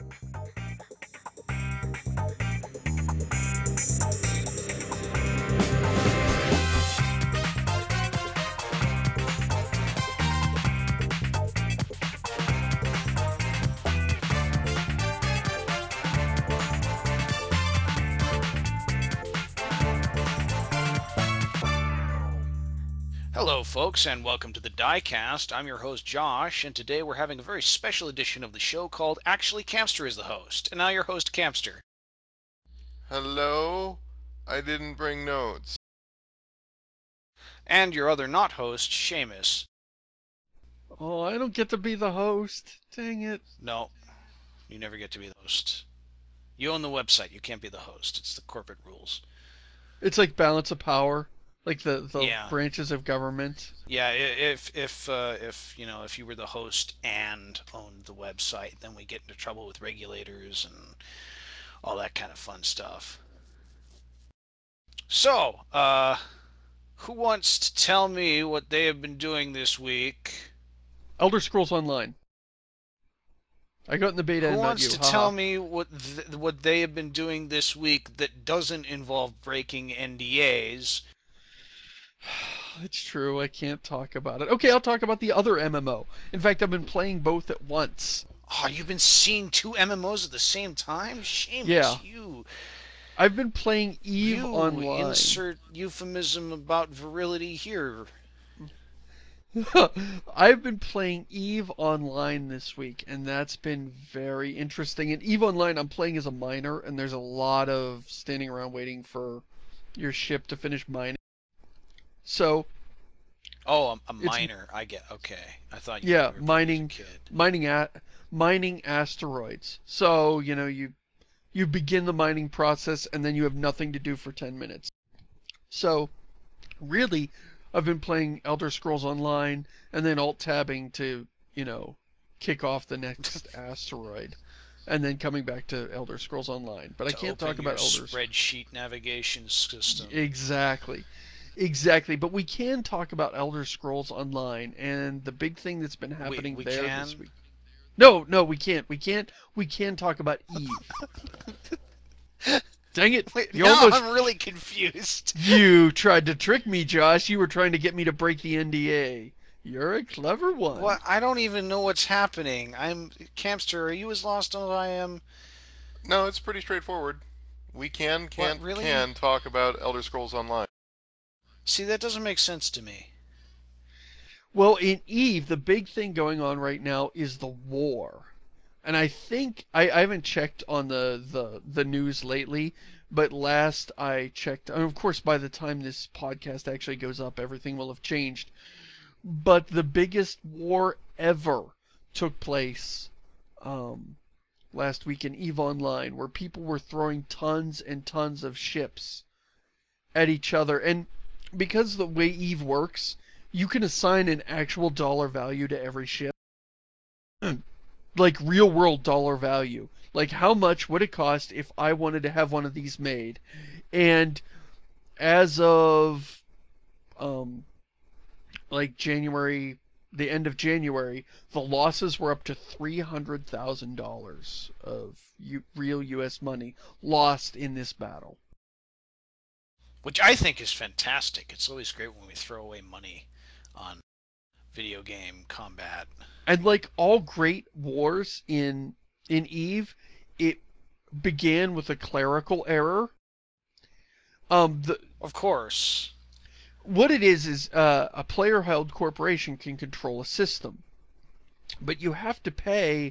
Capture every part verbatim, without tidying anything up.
Hello, folks, and welcome to the Diecast. I'm your host, Josh, and today we're having a very special edition of the show called Actually Campster is the Host. And now your host, Campster. Hello? I didn't bring notes. And your other not host, Seamus. Oh, I don't get to be the host. Dang it. No, you never get to be the host. You own the website, you can't be the host. It's the corporate rules. It's like balance of power, like the, the Yeah. branches of government. Yeah, if if uh, if you know if you were the host and owned the website, then we get into trouble with regulators and all that kind of fun stuff. So, uh, who wants to tell me what they have been doing this week? Elder Scrolls Online. I got in the beta Who and not wants you. to Haha. tell me what th- what they have been doing this week that doesn't involve breaking N D As? It's true. I can't talk about it. Okay, I'll talk about the other M M O. In fact, I've been playing both at once. Oh, you've been seeing two M M Os at the same time? Yeah, Shameless, you. I've been playing Eve You Online. insert euphemism about virility here. I've been playing Eve Online this week, and that's been very interesting. In Eve Online, I'm playing as a miner, and there's a lot of standing around waiting for your ship to finish mining. So Oh, a, a it's miner. I get. Okay, I thought you, yeah, you were playing as a mining, kid. mining at mining asteroids. So you know you you begin the mining process, and then you have nothing to do for ten minutes. So really, I've been playing Elder Scrolls Online and then alt tabbing to, you know, kick off the next asteroid and then coming back to Elder Scrolls Online. But I To can't talk open your about Elders. spreadsheet navigation system. Exactly. Exactly. But we can talk about Elder Scrolls Online and the big thing that's been We happening we there this can. week. No, no, we can't. We can't. We can talk about Eve. Dang it. Wait, You now almost I'm really confused. You tried to trick me, Josh. You were trying to get me to break the N D A. You're a clever one. What? I don't even know what's happening. I'm Campster. Are you as lost as I am? No, it's pretty straightforward. We can, What? can, Really? can talk about Elder Scrolls Online. See, that doesn't make sense to me. Well, in Eve, the big thing going on right now is the war. And I think I, I haven't checked on the, the, the news lately, but last I checked, and of course by the time this podcast actually goes up, everything will have changed. But the biggest war ever took place um, last week in Eve Online, where people were throwing tons and tons of ships at each other. And because the way Eve works, you can assign an actual dollar value to every ship. Like real world dollar value. Like how much would it cost if I wanted to have one of these made? And as of um like January, the end of January, the losses were up to three hundred thousand dollars of U- real U S money lost in this battle. Which I think is fantastic. It's always great when we throw away money on video game combat. And like all great wars in in Eve, it began with a clerical error. Um, the Of course. what it is is uh, a player-held corporation can control a system, but you have to pay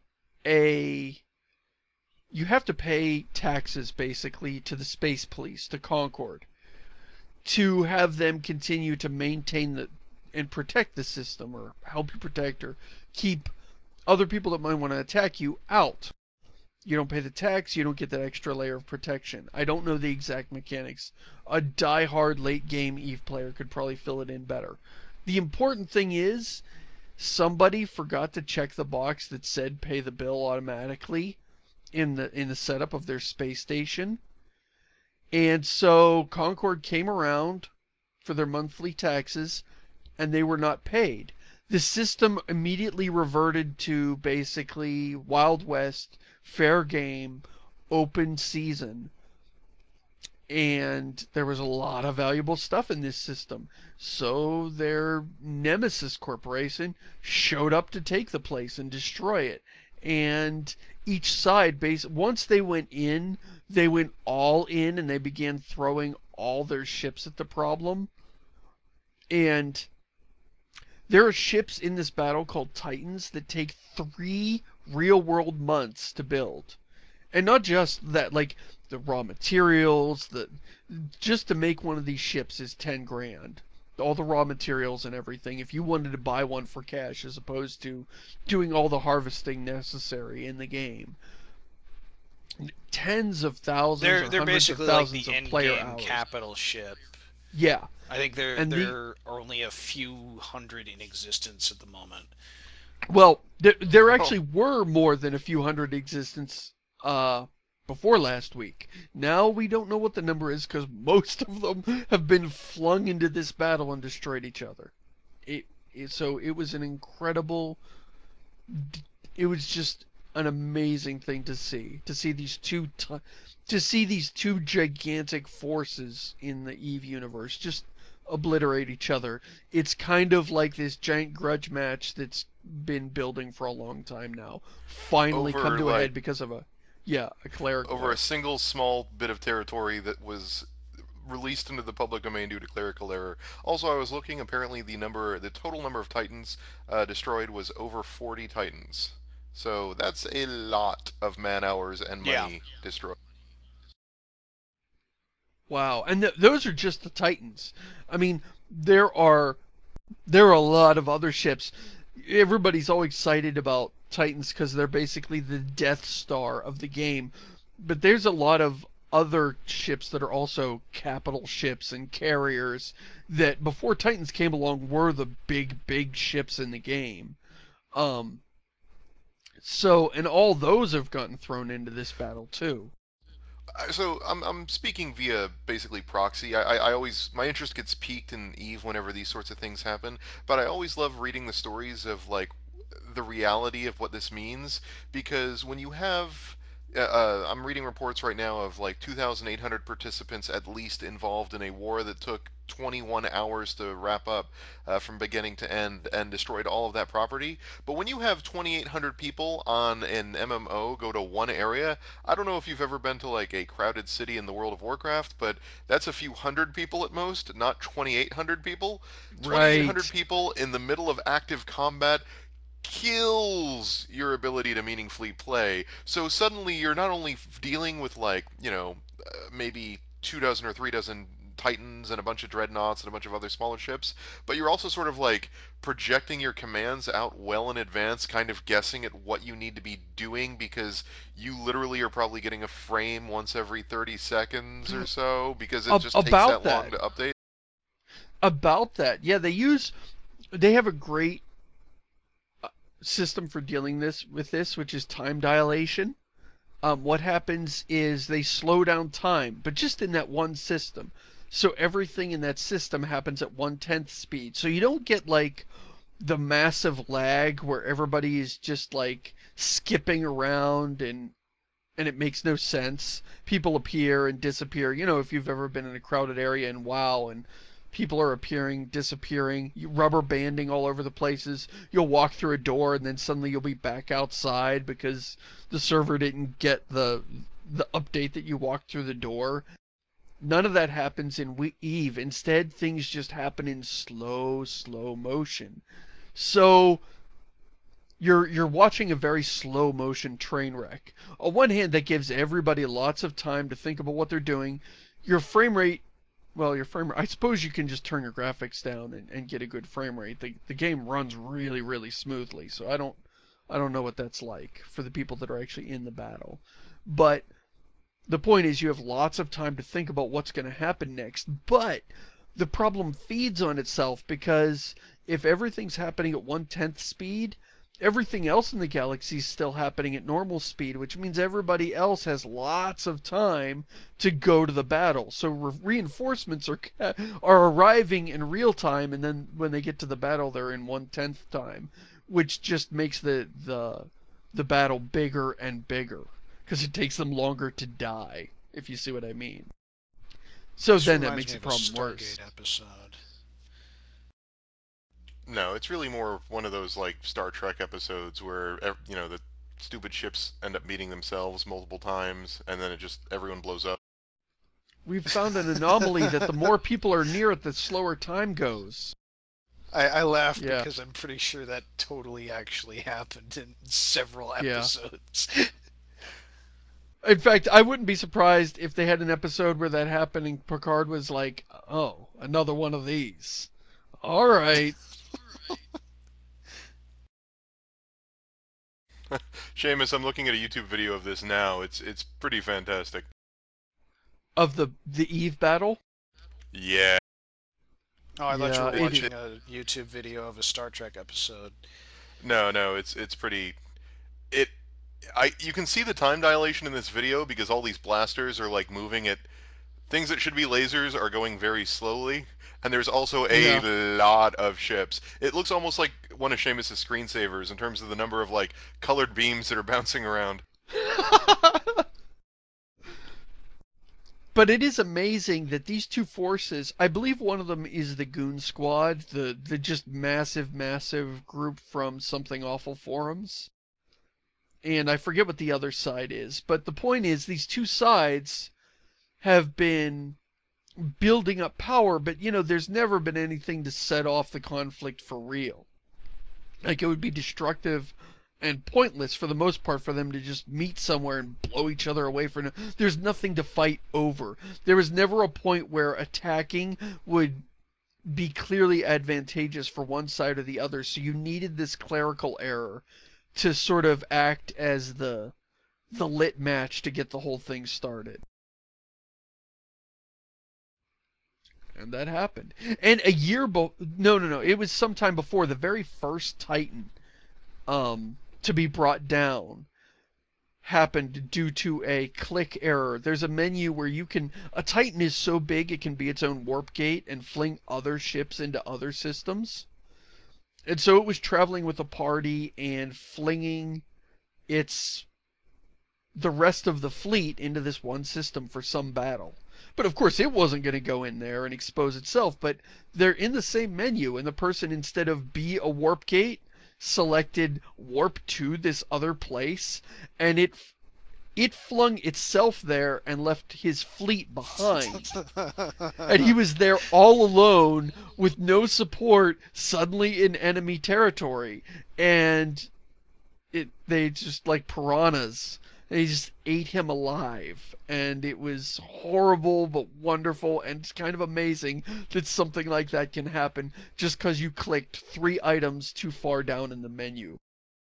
a you have to pay taxes basically to the space police, to Concord, to have them continue to maintain the and protect the system or help you protect or keep other people that might want to attack you out. You don't pay the tax, you don't get that extra layer of protection. I don't know the exact mechanics. A die-hard late game Eve player could probably fill it in better. The important thing is somebody forgot to check the box that said pay the bill automatically in the in the setup of their space station. And so Concord came around for their monthly taxes and they were not paid. the system immediately reverted to basically Wild West, fair game, open season. And there was a lot of valuable stuff in this system. So their Nemesis Corporation showed up to take the place and destroy it. And each side, base once they went in, they went all in and they began throwing all their ships at the problem. And there are ships in this battle called Titans that take three real-world months to build. And not just that, like, the raw materials, the just to make one of these ships is ten grand. All the raw materials and everything. If you wanted to buy one for cash as opposed to doing all the harvesting necessary in the game. Tens of thousands They're or they're hundreds of basically like thousands the of end player game hours. capital ship. Yeah. I think there And the- there are only a few hundred in existence at the moment. Well, there, there actually were more than a few hundred existence uh, before last week. Now we don't know what the number is because most of them have been flung into this battle and destroyed each other. It, it so it was an incredible. It was just an amazing thing to see. To see these two, t- to see these two gigantic forces in the Eve universe just obliterate each other. It's kind of like this giant grudge match that's been building for a long time now. Finally Over, come to a like- head because of a, yeah, a cleric. Over war. a single small bit of territory that was released into the public domain due to clerical error. Also, I was looking. Apparently, the number, the total number of Titans uh, destroyed was over forty Titans. So that's a lot of man hours and money Yeah. destroyed. Wow, and th- those are just the Titans. I mean, there are there are a lot of other ships. Everybody's all excited about Titans because they're basically the Death Star of the game. But there's a lot of other ships that are also capital ships and carriers that before Titans came along were the big, big ships in the game. Um, so, and all those have gotten thrown into this battle too. Uh, So I'm I'm speaking via basically proxy. I, I I always my interest gets piqued in Eve whenever these sorts of things happen, but I always love reading the stories of like the reality of what this means because when you have uh, uh, I'm reading reports right now of like two thousand eight hundred participants at least involved in a war that took twenty-one hours to wrap up uh, from beginning to end and destroyed all of that property. But when you have twenty-eight hundred people on an M M O go to one area, I don't know if you've ever been to like a crowded city in the World of Warcraft, but that's a few hundred people at most, not twenty-eight hundred people. twenty-eight hundred Right. people in the middle of active combat kills your ability to meaningfully play. So suddenly you're not only f- dealing with like, you know, uh, maybe two dozen or three dozen Titans and a bunch of dreadnoughts and a bunch of other smaller ships, but you're also sort of like projecting your commands out well in advance, kind of guessing at what you need to be doing because you literally are probably getting a frame once every thirty seconds or so because it Ab- just takes about that long that. to update. About that, yeah, they use they have a great uh, system for dealing this with this, which is time dilation. Um, what happens is they slow down time, but just in that one system. So everything in that system happens at one tenth speed. So you don't get like the massive lag where everybody is just like skipping around and and it makes no sense. People appear and disappear. You know, if you've ever been in a crowded area in WoW and people are appearing, disappearing, you rubber banding all over the places. You'll walk through a door and then suddenly you'll be back outside because the server didn't get the the update that you walked through the door. None of that happens in We- Eve. Instead, things just happen in slow, slow motion. So you're you're watching a very slow motion train wreck. On one hand, that gives everybody lots of time to think about what they're doing. Your frame rate, well, your frame rate, I suppose you can just turn your graphics down and, and get a good frame rate. The the game runs really, really smoothly, so I don't I don't know what that's like for the people that are actually in the battle. But the point is you have lots of time to think about what's going to happen next, but the problem feeds on itself because if everything's happening at one tenth speed, everything else in the galaxy is still happening at normal speed, which means everybody else has lots of time to go to the battle. So re- reinforcements are are arriving in real time, and then when they get to the battle, they're in one tenth time, which just makes the the the battle bigger and bigger because it takes them longer to die. If you see what I mean. So This then that reminds makes me the of a problem worse. Stargate episode. No, it's really more one of those like Star Trek episodes where ev- you know the stupid ships end up meeting themselves multiple times, and then it just everyone blows up. We've found an anomaly that the more people are near it, the slower time goes. I, I laugh Yeah. because I'm pretty sure that totally actually happened in several Yeah. episodes. In fact, I wouldn't be surprised if they had an episode where that happened and Picard was like, oh, another one of these. All right. Seamus, I'm looking at a YouTube video of this now. It's it's pretty fantastic. Of the, the Eve battle? Yeah. Oh, I thought you Yeah, were it- watching a YouTube video of a Star Trek episode. No, no, it's it's pretty. It, I you can see the time dilation in this video because all these blasters are like moving at things that should be lasers are going very slowly, and there's also a Yeah. lot of ships. It looks almost like one of Seamus's screensavers in terms of the number of like colored beams that are bouncing around. But it is amazing that these two forces, I believe one of them is the Goon Squad, the, the just massive, massive group from Something Awful forums. And I forget what the other side is. But the point is, these two sides have been building up power, but, you know, there's never been anything to set off the conflict for real. Like, it would be destructive and pointless for the most part for them to just meet somewhere and blow each other away for no, there's nothing to fight over. There was never a point where attacking would be clearly advantageous for one side or the other, so you needed this clerical error to sort of act as the the lit match to get the whole thing started. And that happened. And a year bo- no no no, it was sometime before the very first Titan um to be brought down happened due to a click error. There's a menu where you can, a Titan is so big it can be its own warp gate and fling other ships into other systems. And so it was traveling with a party and flinging its, the rest of the fleet into this one system for some battle. But of course it wasn't going to go in there and expose itself, but they're in the same menu, and the person, instead of be a warp gate, selected warp to this other place, and it it flung itself there and left his fleet behind. And he was there all alone with no support, suddenly in enemy territory, and it they just like piranhas. They just ate him alive, and it was horrible but wonderful, and it's kind of amazing that something like that can happen just because you clicked three items too far down in the menu.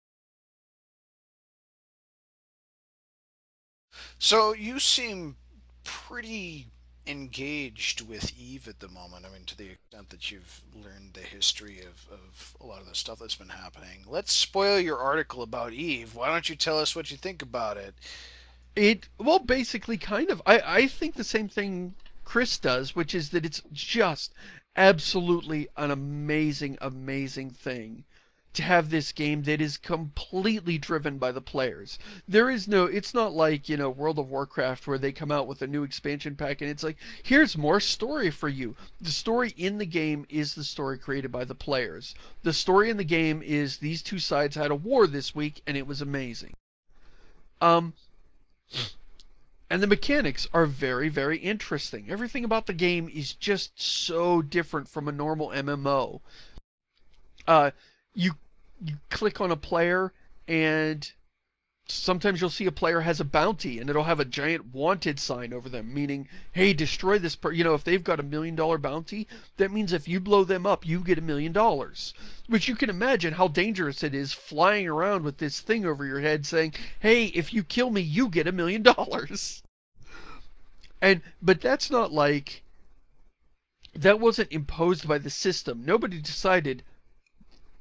So you seem pretty engaged with Eve at the moment. I mean, to the extent that you've learned the history of, of a lot of the stuff that's been happening. Let's spoil your article about Eve. Why don't you tell us what you think about it? It, well, basically, kind of. I, I think the same thing Chris does, which is that it's just absolutely an amazing, amazing thing to have this game that is completely driven by the players. There is no, it's not like, you know, World of Warcraft where they come out with a new expansion pack and it's like, here's more story for you. The story in the game is the story created by the players. The story in the game is these two sides had a war this week and it was amazing. Um, and the mechanics are very, very interesting. Everything about the game is just so different from a normal M M O. Uh, you you click on a player, and sometimes you'll see a player has a bounty, and it'll have a giant wanted sign over them, meaning, hey, destroy this per-. You know, if they've got a million dollar bounty, that means if you blow them up, you get a million dollars. Which you can imagine how dangerous it is flying around with this thing over your head saying, hey, if you kill me, you get a million dollars. And, but that's not like, that wasn't imposed by the system. Nobody decided,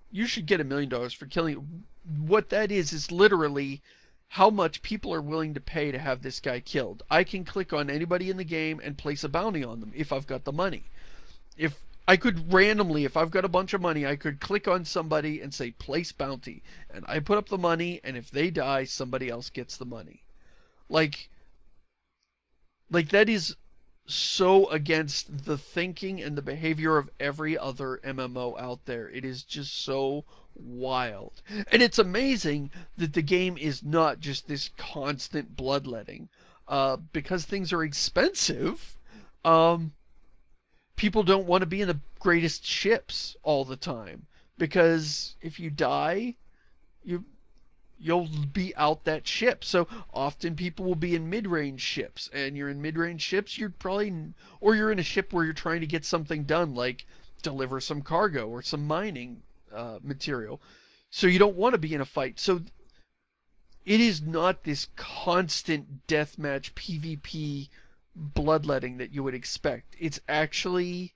you should get a million dollars for killing. What that is is literally how much people are willing to pay to have this guy killed. I can click on anybody in the game and place a bounty on them if I've got the money. If I could randomly, if I've got a bunch of money, I could click on somebody and say place bounty, and I put up the money, and if they die, somebody else gets the money. Like, like that is so against the thinking and the behavior of every other M M O out there. It is just so wild. And it's amazing that the game is not just this constant bloodletting. Uh, because things are expensive, um, people don't want to be in the greatest ships all the time. Because if you die, you you'll be out that ship. So often people will be in mid-range ships, and you're in mid-range ships, you're probably, or you're in a ship where you're trying to get something done, like deliver some cargo or some mining uh, material. So you don't want to be in a fight. So it is not this constant deathmatch PvP bloodletting that you would expect. It's actually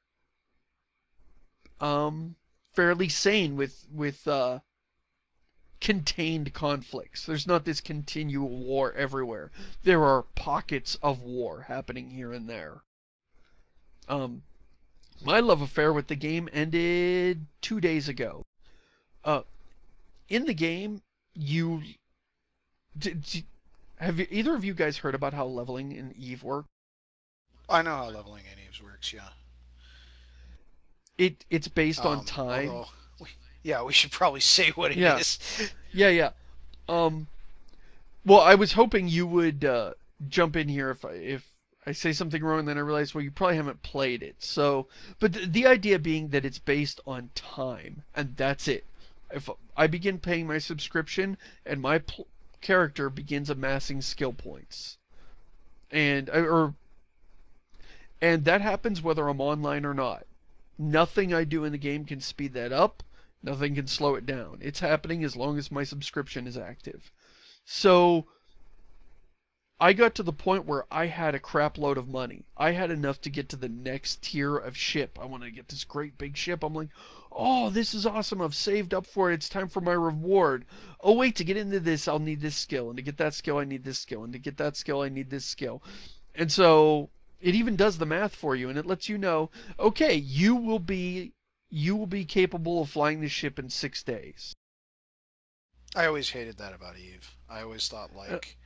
um, fairly sane with with uh, contained conflicts. There's not this continual war everywhere. There are pockets of war happening here and there. Um, my love affair with the game ended two days ago. Uh, in the game, you d- d- have you, either of you guys heard about how leveling in Eve works? I know how leveling in Eves works, yeah. It it's based on Um, time. although, we, yeah, we should probably say what it Yeah. is. Yeah, yeah. Um, well, I was hoping you would uh, jump in here if I if I say something wrong, and then I realize, well, you probably haven't played it. So, but the, the idea being that it's based on time, and that's it. If I begin paying my subscription, and my pl- character begins amassing skill points, and or and that happens whether I'm online or not. Nothing I do in the game can speed that up. Nothing can slow it down. It's happening as long as my subscription is active. So I got to the point where I had a crap load of money. I had enough to get to the next tier of ship. I wanted to get this great big ship. I'm like, oh, this is awesome. I've saved up for it. It's time for my reward. Oh, wait, to get into this, I'll need this skill. And to get that skill, I need this skill. And to get that skill, I need this skill. And so it even does the math for you. And it lets you know, okay, you will be you will be capable of flying this ship in six days. I always hated that about Eve. I always thought Uh, like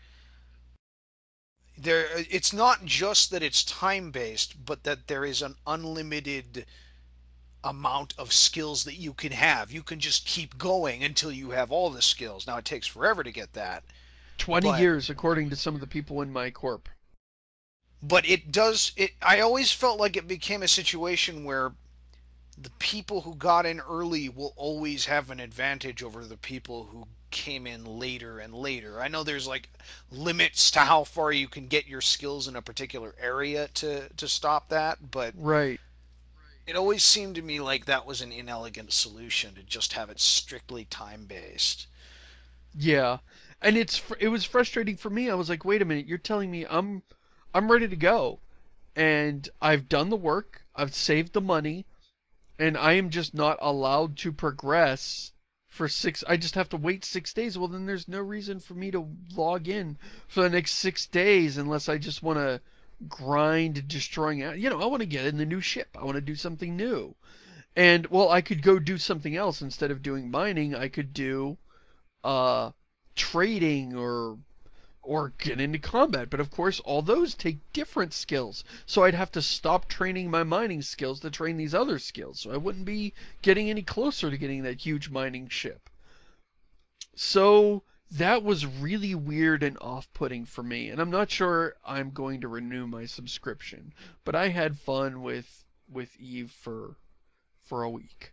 there it's not just that it's time based, but that there is an unlimited amount of skills that you can have. You can just keep going until you have all the skills. Now it takes forever to get that, twenty but years, according to some of the people in my corp. but it does it I always felt like it became a situation where the people who got in early will always have an advantage over the people who came in later and later. I know there's like limits to how far you can get your skills in a particular area to to stop that, but Right. it always seemed to me like that was an inelegant solution to just have it strictly time based. Yeah. And it's fr- it was frustrating for me. I was like, "Wait a minute, you're telling me I'm I'm ready to go and I've done the work, I've saved the money, and I am just not allowed to progress for six I just have to wait six days." Well, then there's no reason for me to log in for the next six days unless I just want to grind destroying out. You know, I want to get in the new ship. I want to do something new. And well, I could go do something else instead of doing mining. I could do uh trading or or get into combat. But of course, all those take different skills. So I'd have to stop training my mining skills to train these other skills. So I wouldn't be getting any closer to getting that huge mining ship. So that was really weird and off-putting for me. And I'm not sure I'm going to renew my subscription. But I had fun with with Eve for for a week.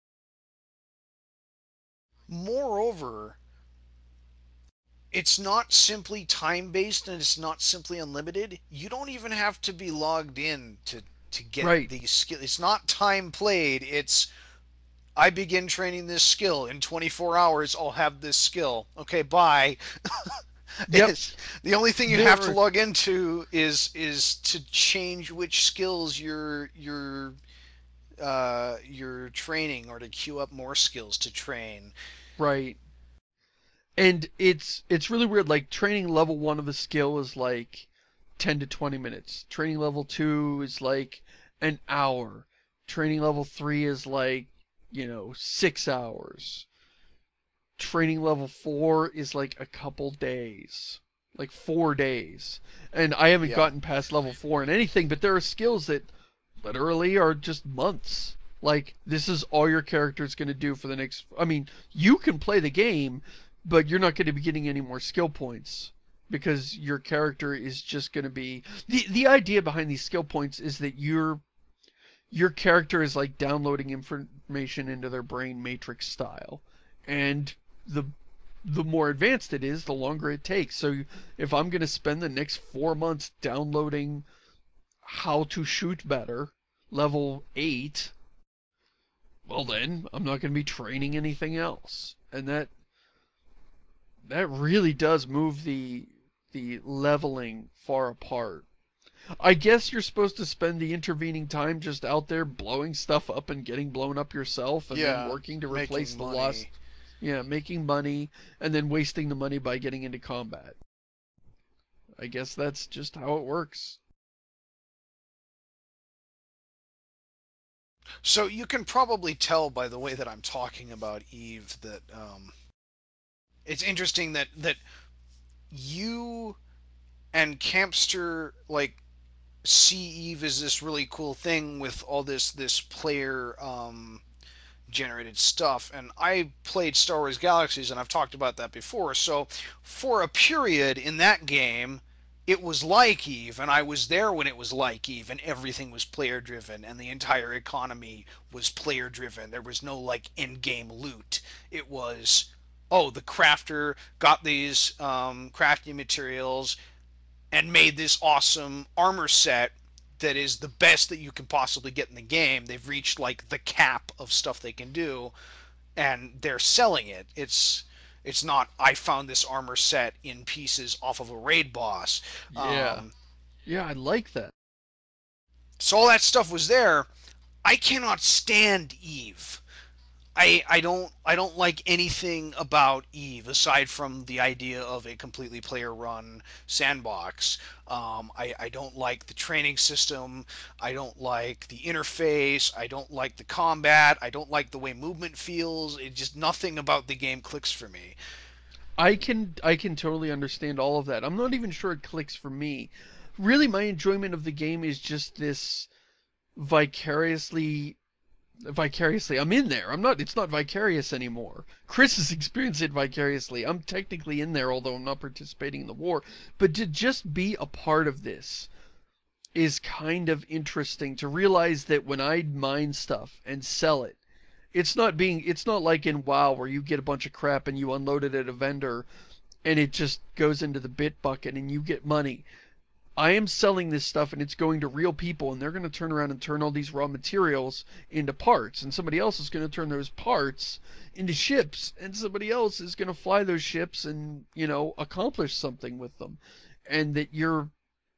Moreover, it's not simply time based and it's not simply unlimited. You don't even have to be logged in to to get Right. these skills. It's not time played. It's I begin training this skill in twenty-four hours. I'll have this skill. Okay, bye. Yep. It's the only thing you have to There. log into is is to change which skills you're you're uh, your training or to queue up more skills to train. Right. And it's it's really weird. Like training level one of a skill is like ten to twenty minutes. Training level two is like an hour. Training level three is like, you know, six hours. Training level four is like a couple days. Like four days. And I haven't Yeah. gotten past level four in anything, but there are skills that literally are just months. Like, this is all your character's going to do for the next. I mean, you can play the game, but you're not going to be getting any more skill points because your character is just going to be. The, the idea behind these skill points is that your your character is like downloading information into their brain matrix style. And the the more advanced it is, the longer it takes. So if I'm going to spend the next four months downloading how to shoot better, level eight, well then, I'm not going to be training anything else. And that that really does move the the leveling far apart. I guess you're supposed to spend the intervening time just out there blowing stuff up and getting blown up yourself and then Yeah, working to replace making the money. lost. Yeah, making money and then wasting the money by getting into combat. I guess that's just how it works. So you can probably tell by the way that I'm talking about Eve that um, it's interesting that that you and Campster like see Eve as this really cool thing with all this this player um, generated stuff. And I played Star Wars Galaxies, and I've talked about that before. So for a period in that game, it was like Eve, and I was there when it was like Eve, and everything was player driven, and the entire economy was player driven. There was no like end game loot. It was, oh, the crafter got these um, crafting materials and made this awesome armor set that is the best that you can possibly get in the game. They've reached like the cap of stuff they can do, and they're selling it. It's it's not I found this armor set in pieces off of a raid boss. Yeah. Um, Yeah, I like that. so all that stuff was there. I cannot stand Eve. I I don't I don't like anything about Eve aside from the idea of a completely player run sandbox. Um, I I don't like the training system. I don't like the interface. I don't like the combat. I don't like the way movement feels. It just nothing about the game clicks for me. I can I can totally understand all of that. I'm not even sure it clicks for me. Really, my enjoyment of the game is just this vicariously vicariously. I'm in there. I'm not it's not vicarious anymore. Chris has experienced it vicariously. I'm technically in there, although I'm not participating in the war. But to just be a part of this is kind of interesting, to realize that when I mine stuff and sell it, it's not being it's not like in WoW where you get a bunch of crap and you unload it at a vendor and it just goes into the bit bucket and you get money. I am selling this stuff and it's going to real people, and they're going to turn around and turn all these raw materials into parts, and somebody else is going to turn those parts into ships, and somebody else is going to fly those ships and, you know, accomplish something with them. And that you're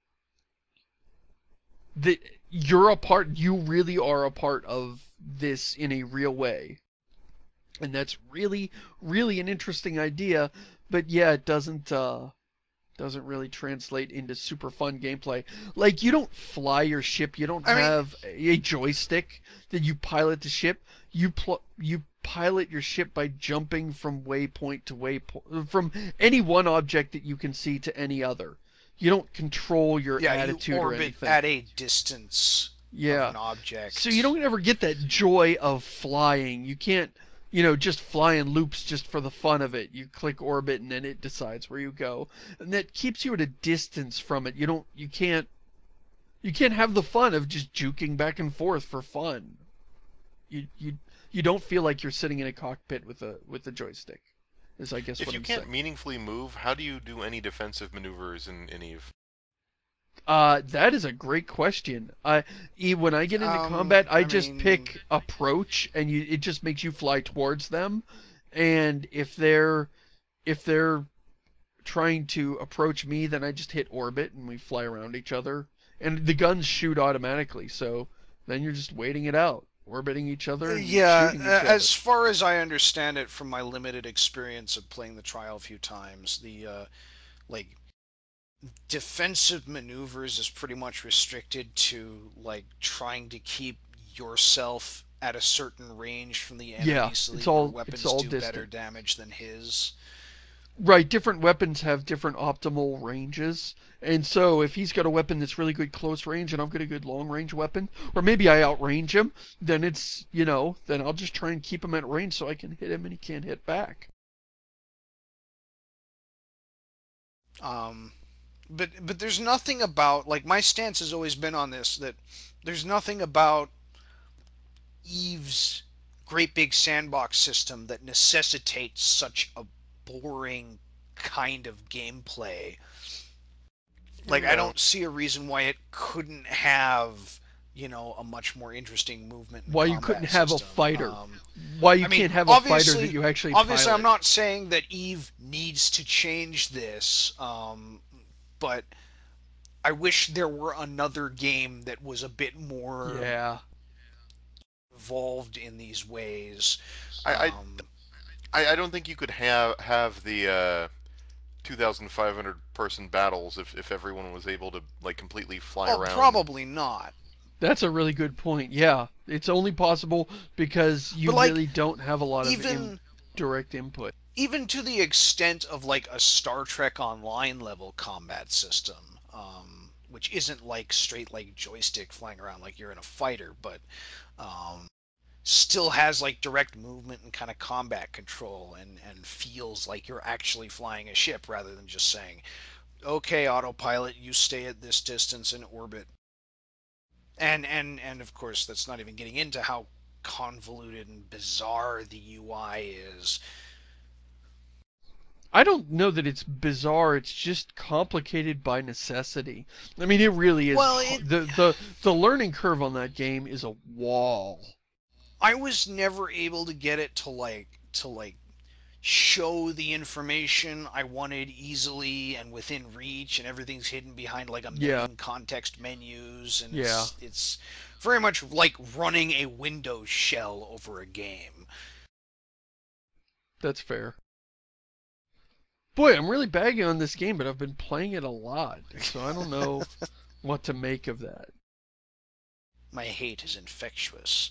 that you're a part you really are a part of this in a real way. And that's really really an interesting idea, but yeah, it doesn't uh doesn't really translate into super fun gameplay. Like, you don't fly your ship, you don't I mean, have a joystick that you pilot the ship. You pl- you pilot your ship by jumping from waypoint to waypoint, from any one object that you can see to any other. You don't control your yeah, you attitude or orbit anything. at a distance of Yeah. an object. So you don't ever get that joy of flying. You can't, you know, just fly in loops just for the fun of it. You click orbit and then it decides where you go. And that keeps you at a distance from it. You don't you can't you can't have the fun of just juking back and forth for fun. You you you don't feel like you're sitting in a cockpit with a with a joystick. Is I guess If what you I'm can't saying. meaningfully move, how do you do any defensive maneuvers in, in Eve? Uh, that is a great question. I e when I get into Um, combat, I I just mean, pick approach, and you it just makes you fly towards them. And if they're if they're trying to approach me, then I just hit orbit and we fly around each other. And the guns shoot automatically, so then you're just waiting it out. orbiting each other and Yeah, shooting each a- other. as far as I understand it from my limited experience of playing the trial a few times, the uh, like defensive maneuvers is pretty much restricted to like trying to keep yourself at a certain range from the Yeah, enemy so that it's your all it's weapons all do better distant. damage than his. Right, different weapons have different optimal ranges. And so if he's got a weapon that's really good close range and I've got a good long range weapon, or maybe I outrange him, then it's, you know, then I'll just try and keep him at range so I can hit him and he can't hit back. Um, but but there's nothing about like my stance has always been on this that there's nothing about Eve's great big sandbox system that necessitates such a boring kind of gameplay. Like I No. don't see a reason why it couldn't have, you know, a much more interesting movement and Why you couldn't combat have a system. fighter. Um, Why you I mean, can't have a fighter that obviously, you actually obviously, I'm pilot. not saying that Eve needs to change this, um, but I wish there were another game that was a bit more Yeah. involved in these ways. I, Um, I, I don't think you could have have the uh, two thousand five hundred person battles if, if everyone was able to like completely fly oh, around. probably not. That's a really good point. Yeah. It's only possible because you But like, really don't have a lot of in- even direct input. even to the extent of like a Star Trek Online level combat system, um, which isn't like straight like joystick flying around like you're in a fighter, but um, still has like direct movement and kind of combat control and and feels like you're actually flying a ship rather than just saying, "Okay, autopilot, you stay at this distance in orbit." And and and of course, that's not even getting into how convoluted and bizarre the U I is. I don't know that it's bizarre. It's just complicated by necessity. I mean, it really is. Well, ho- it the the The learning curve on that game is a wall. I was never able to get it to like to like show the information I wanted easily and within reach, and everything's hidden behind like a Yeah, million context menus, and yeah, it's it's very much like running a Windows shell over a game. that's fair. Boy, I'm really bagging on this game, but I've been playing it a lot, so I don't know what to make of that. My hate is infectious.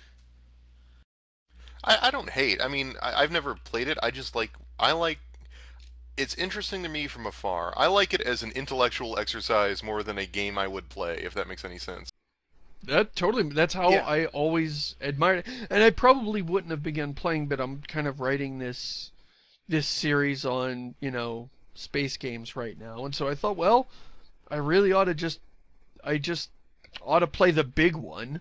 I, I don't hate. I mean, I, I've never played it. I just like I like it's interesting to me from afar. I like it as an intellectual exercise more than a game I would play, if that makes any sense. That totally, that's how Yeah. I always admired it. And I probably wouldn't have begun playing, but I'm kind of writing this this series on, you know, space games right now. And so I thought, well, I really ought to just I just ought to play the big one.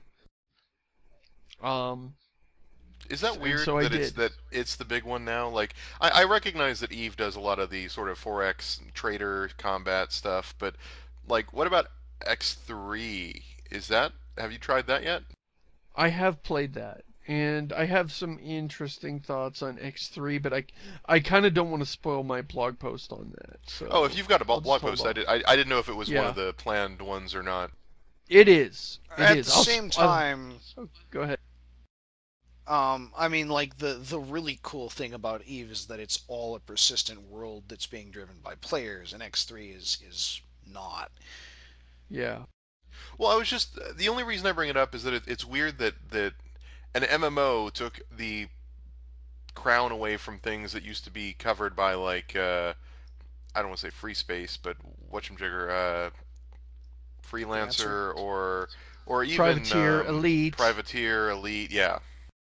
Um, Is that and weird so I that it's did. that it's the big one now? Like, I, I recognize that Eve does a lot of the sort of four X trader combat stuff, but like, what about X three? Is that have you tried that yet? I have played that, and I have some interesting thoughts on X three, but I, I kind of don't want to spoil my blog post on that. Oh, if So you've got a I'll blo- just blog hold post, I off. did. I, I didn't know if it was one Yeah, of the planned ones or not. it is. It At the is. I'll. same Sp- I'll time, oh, go ahead. um, I mean, like the the really cool thing about Eve is that it's all a persistent world that's being driven by players, and X three is is not. Yeah. Well, I was just the only reason I bring it up is that it, it's weird that that an M M O took the crown away from things that used to be covered by like uh, I don't want to say free space, but whatchamajigger, uh, Freelancer. freelancer or or even Privateer, um, Elite. privateer, elite. Yeah,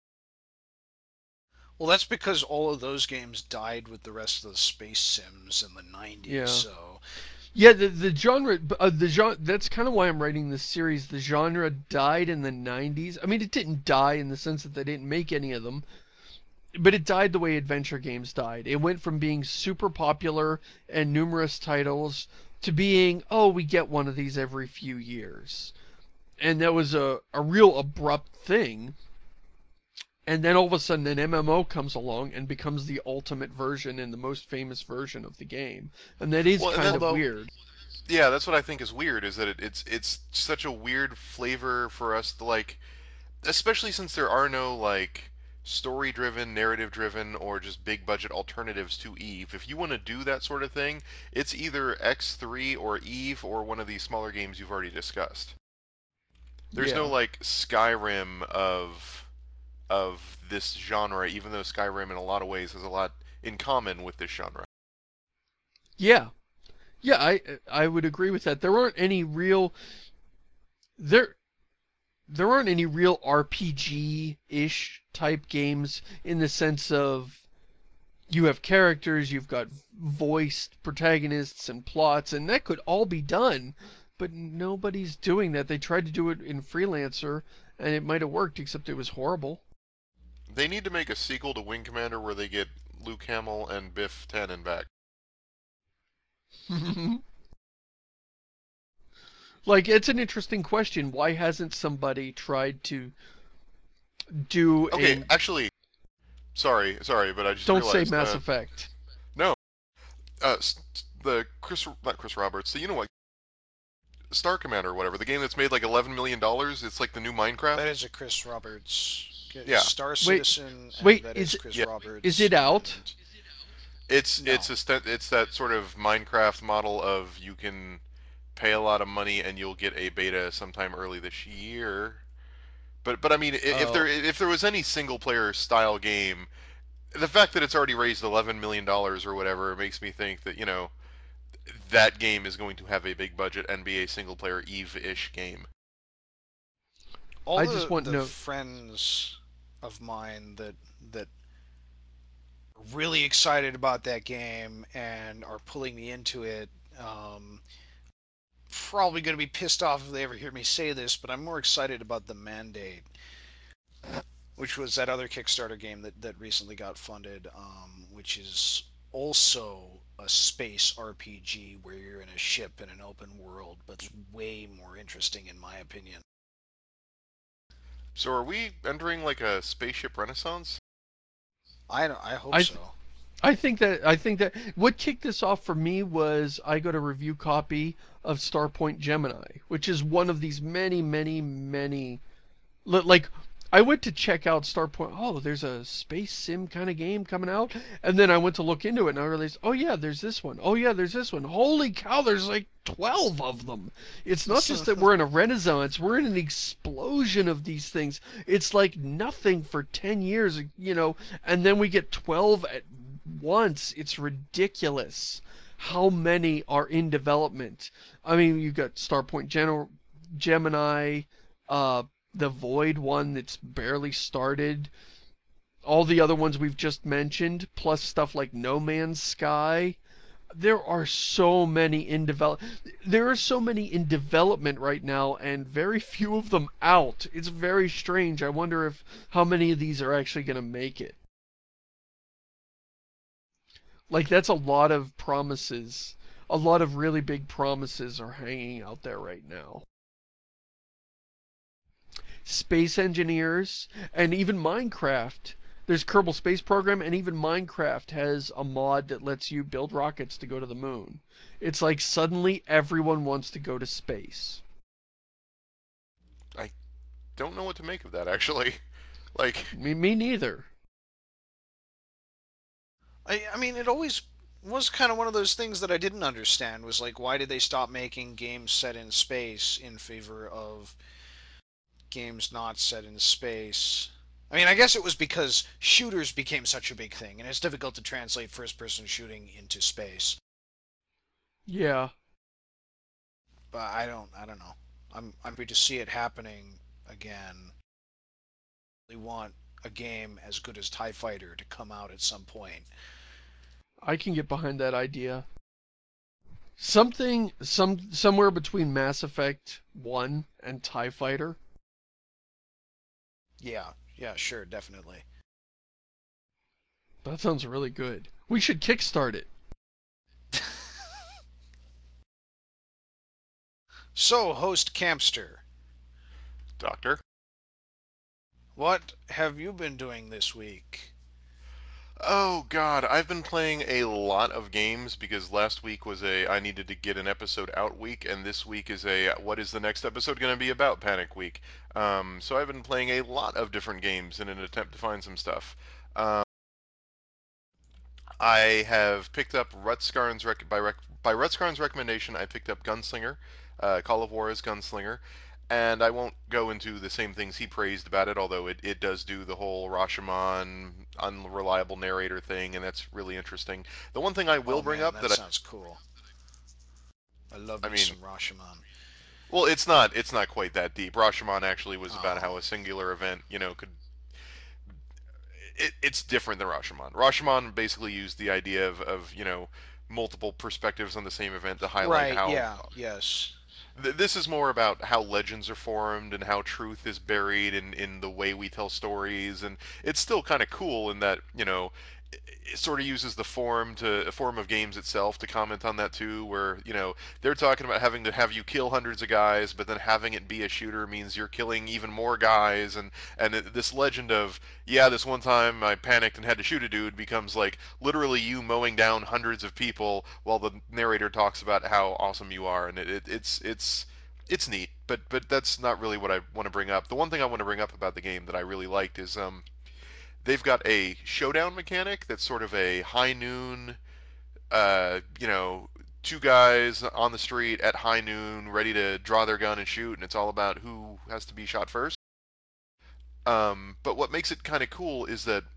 Well, that's because all of those games died with the rest of the space sims in the nineties. Yeah. So, Yeah, the the genre, uh, the genre. That's kind of why I'm writing this series. The genre died in the nineties. I mean, it didn't die in the sense that they didn't make any of them, but it died the way adventure games died. It went from being super popular and numerous titles to being, oh, we get one of these every few years. And that was a, a real abrupt thing. And then all of a sudden an M M O comes along and becomes the ultimate version and the most famous version of the game. And that is well, and kind that, of although weird. yeah, that's what I think is weird is that it, it's it's such a weird flavor for us to like. especially since there are no like story driven, narrative driven, or just big budget alternatives to Eve. If you want to do that sort of thing, it's either X three or Eve or one of these smaller games you've already discussed. There's no Yeah. like Skyrim of of this genre, even though Skyrim in a lot of ways has a lot in common with this genre. Yeah. Yeah, I I would agree with that. There aren't any real there there aren't any real R P G-ish type games in the sense of you have characters, you've got voiced protagonists and plots, and that could all be done, but nobody's doing that. They tried to do it in Freelancer, and it might have worked, except it was horrible. They need to make a sequel to Wing Commander where they get Luke Hamill and Biff Tannen back. Like, it's an interesting question. Why hasn't somebody tried to do Okay, a... actually, sorry, sorry, but I just Don't say realized. Mass Uh, Effect. no, uh, the Chris, not Chris Roberts. So you know what? Star Commander or whatever, the game that's made like eleven million dollars. It's like the new Minecraft. That is a Chris Roberts. Yeah. Star Wait, Citizen, and wait, that is is it- Chris Yeah. Roberts. Is it out? and- It's No. it's a st- it's that sort of Minecraft model of you can pay a lot of money and you'll get a beta sometime early this year. But but I mean, i- if Oh. there if there was any single player style game, the fact that it's already raised eleven million dollars or whatever makes me think that you know that game is going to have a big budget and be a single player Eve-ish game. All I the, just want the to know- friends of mine that that are really excited about that game and are pulling me into it. Um, probably going to be pissed off if they ever hear me say this, but I'm more excited about the Mandate, which was that other Kickstarter game that, that recently got funded, um, which is also a space R P G where you're in a ship in an open world, but it's way more interesting in my opinion. So are we entering like a spaceship renaissance? I don't, I hope I- so. I think that I think that what kicked this off for me was I got a review copy of Starpoint Gemini, which is one of these many, many, many. li- Like, I went to check out Starpoint. Oh, there's a space sim kind of game coming out, and then I went to look into it, and I realized, oh yeah, there's this one. Oh yeah, there's this one. Holy cow, there's like twelve of them. It's not just that we're in a renaissance; we're in an explosion of these things. It's like nothing for ten years, you know, and then we get twelve at once. It's ridiculous how many are in development. I mean, you've got Starpoint Gen- Gemini, uh, the Void one that's barely started, all the other ones we've just mentioned, plus stuff like No Man's Sky. There are so many in develop. There are so many in development right now, and very few of them out. It's very strange. I wonder if how many of these are actually going to make it. Like, that's a lot of promises. A lot of really big promises are hanging out there right now. Space engineers, and even Minecraft. There's Kerbal Space Program, and even Minecraft has a mod that lets you build rockets to go to the moon. It's like suddenly everyone wants to go to space. Don't know what to make of that actually. Like, Me, me neither. I, I mean, it always was kind of one of those things that I didn't understand. Was like, why did they stop making games set in space in favor of games not set in space? I mean, I guess it was because shooters became such a big thing, and it's difficult to translate first-person shooting into space. Yeah. But I don't, I don't know. I'm, I'm happy to see it happening again. We want a game as good as TIE Fighter to come out at some point. I can get behind that idea. Something, some, somewhere between Mass Effect one and TIE Fighter. Yeah, yeah, sure, definitely. That sounds really good. We should kickstart it. So, host Campster, Doctor, what have you been doing this week? Oh God, I've been playing a lot of games because last week was a I needed to get an episode out week, and this week is a what is the next episode going to be about panic week. Um, so I've been playing a lot of different games in an attempt to find some stuff. Um, I have picked up Rutskarn's rec- by rec- by Rutskarn's recommendation. I picked up Gunslinger, uh, Call of Juarez Gunslinger, and I won't go into the same things he praised about it, although it, it does do the whole Rashomon unreliable narrator thing, and that's really interesting. The one thing I will Oh bring man, up that that I, sounds cool. I love I me mean, some Rashomon. well, it's not it's not quite that deep. Rashomon actually was about Oh, how a singular event, you know, could it, it's different than Rashomon. Rashomon basically used the idea of, of you know multiple perspectives on the same event to highlight right. how Yeah. Yes. th- this is more about how legends are formed and how truth is buried in, in the way we tell stories, and it's still kind of cool in that you know it, it sort of uses the form to a form of games itself to comment on that too, where you know they're talking about having to have you kill hundreds of guys, but then having it be a shooter means you're killing even more guys, and and it, this legend of yeah, this one time I panicked and had to shoot a dude becomes like literally you mowing down hundreds of people while the narrator talks about how awesome you are, and it, it, it's it's it's neat. But but that's not really what I want to bring up. The one thing I want to bring up about the game that I really liked is um they've got a showdown mechanic that's sort of a high noon, uh you know two guys on the street at high noon ready to draw their gun and shoot, and it's all about who has to be shot first. Um, but what makes it kind of cool is that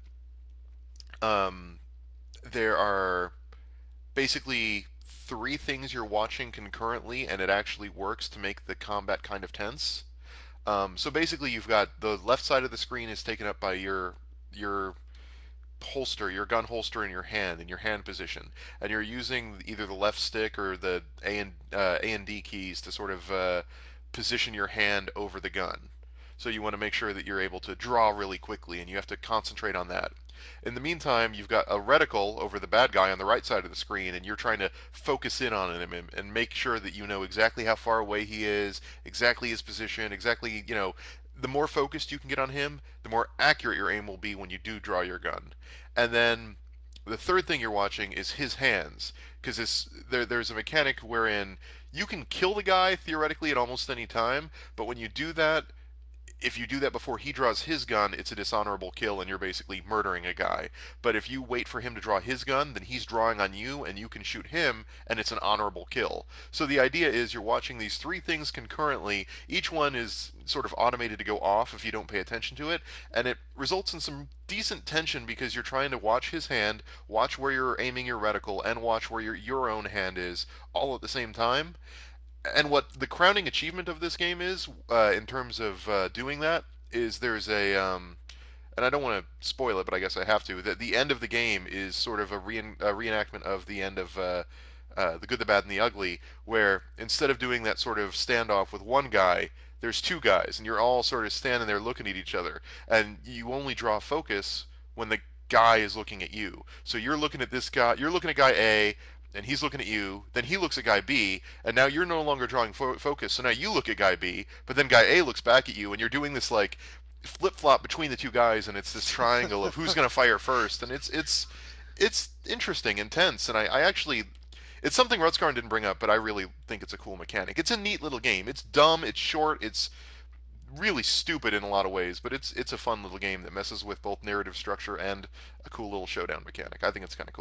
um, there are basically three things you're watching concurrently, and it actually works to make the combat kind of tense. Um, so basically, you've got the left side of the screen is taken up by your your holster, your gun holster in your hand, in your hand position, and you're using either the left stick or the A and uh, A and D keys to sort of uh, position your hand over the gun. So you want to make sure that you're able to draw really quickly, and you have to concentrate on that. In the meantime, you've got a reticle over the bad guy on the right side of the screen, and you're trying to focus in on him and, and make sure that you know exactly how far away he is, exactly his position, exactly, you know, the more focused you can get on him, the more accurate your aim will be when you do draw your gun. And then the third thing you're watching is his hands, because there, there's a mechanic wherein you can kill the guy theoretically at almost any time, but when you do that, if you do that before he draws his gun, it's a dishonorable kill and you're basically murdering a guy. But if you wait for him to draw his gun, then he's drawing on you and you can shoot him and it's an honorable kill. So the idea is you're watching these three things concurrently. Each one is sort of automated to go off if you don't pay attention to it, and it results in some decent tension because you're trying to watch his hand, watch where you're aiming your reticle, and watch where your your own hand is all at the same time. And what the crowning achievement of this game is, uh, in terms of uh, doing that, is there's a, um, and I don't want to spoil it, but I guess I have to. That the end of the game is sort of a, reen- a reenactment of the end of uh, uh, The Good, the Bad, and the Ugly, where instead of doing that sort of standoff with one guy, there's two guys, and you're all sort of standing there looking at each other, and you only draw focus when the guy is looking at you. So you're looking at this guy, you're looking at guy A, and he's looking at you, then he looks at guy B, and now you're no longer drawing fo- focus, so now you look at guy B, but then guy A looks back at you, and you're doing this like flip flop between the two guys, and it's this triangle of who's going to fire first, and it's it's it's interesting, intense, and I, I actually it's something Rutskarn didn't bring up, but I really think it's a cool mechanic. It's a neat little game. It's dumb, it's short, it's really stupid in a lot of ways, but it's it's a fun little game that messes with both narrative structure and a cool little showdown mechanic. I think it's kind of cool.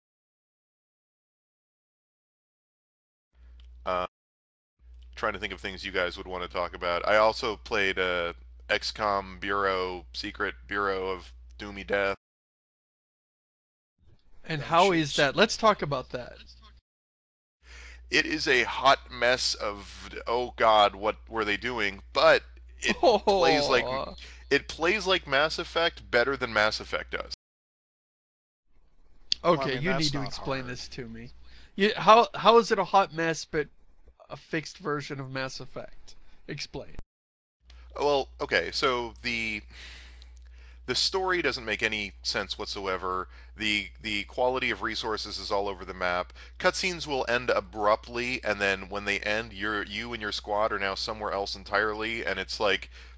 Uh, Trying to think of things you guys would want to talk about. I also played uh, X COM Bureau, Secret Bureau of Doomy Death. And Don't how is shoot. that? Let's talk about that. It is a hot mess of oh god, what were they doing? But it plays like Oh, it plays like Mass Effect better than Mass Effect does. Well, I okay. mean, You need that's to not explain hard. this to me. You, how how is it a hot mess but a fixed version of Mass Effect? Explain. Well, okay, so the the story doesn't make any sense whatsoever. The the quality of resources is all over the map. Cutscenes will end abruptly, and then when they end, you're you and your squad are now somewhere else entirely, and it's like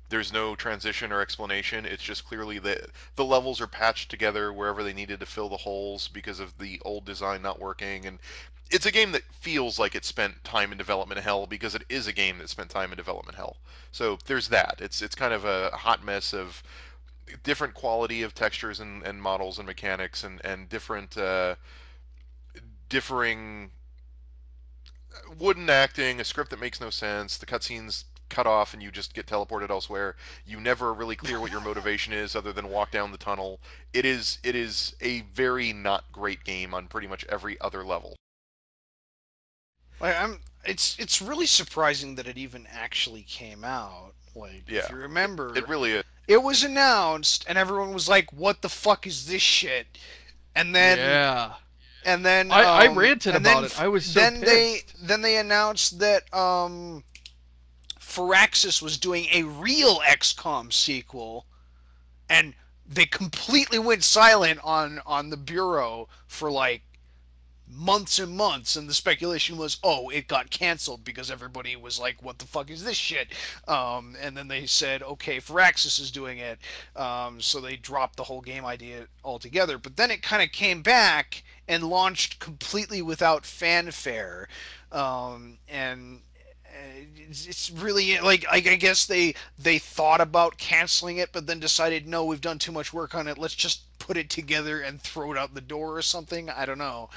There's no transition or explanation. It's just clearly the the levels are patched together wherever they needed to fill the holes because of the old design not working. And it's a game that feels like it spent time in development hell because it is a game that spent time in development hell. So there's that. It's it's kind of a hot mess of different quality of textures and, and models and mechanics and and different uh, differing wooden acting, a script that makes no sense, the cutscenes cut off and you just get teleported elsewhere. You never really clear what your motivation is other than walk down the tunnel. It is it is a very not great game on pretty much every other level. Like I'm, it's it's really surprising that it even actually came out. Like if Yeah, you it, remember, it really is. it was announced and everyone was like, "What the fuck is this shit?" And then Yeah. and then I, I um ranted and about then it. I was so then they pissed. then they announced that um Firaxis was doing a real X COM sequel, and they completely went silent on on the bureau for like months and months, and the speculation was, oh, it got canceled because everybody was like, what the fuck is this shit? Um, and then they said, okay, Firaxis is doing it, um, so they dropped the whole game idea altogether. But then it kind of came back and launched completely without fanfare, um, and it's really like I guess they they thought about canceling it, but then decided no, we've done too much work on it. Let's just put it together and throw it out the door or something. I don't know.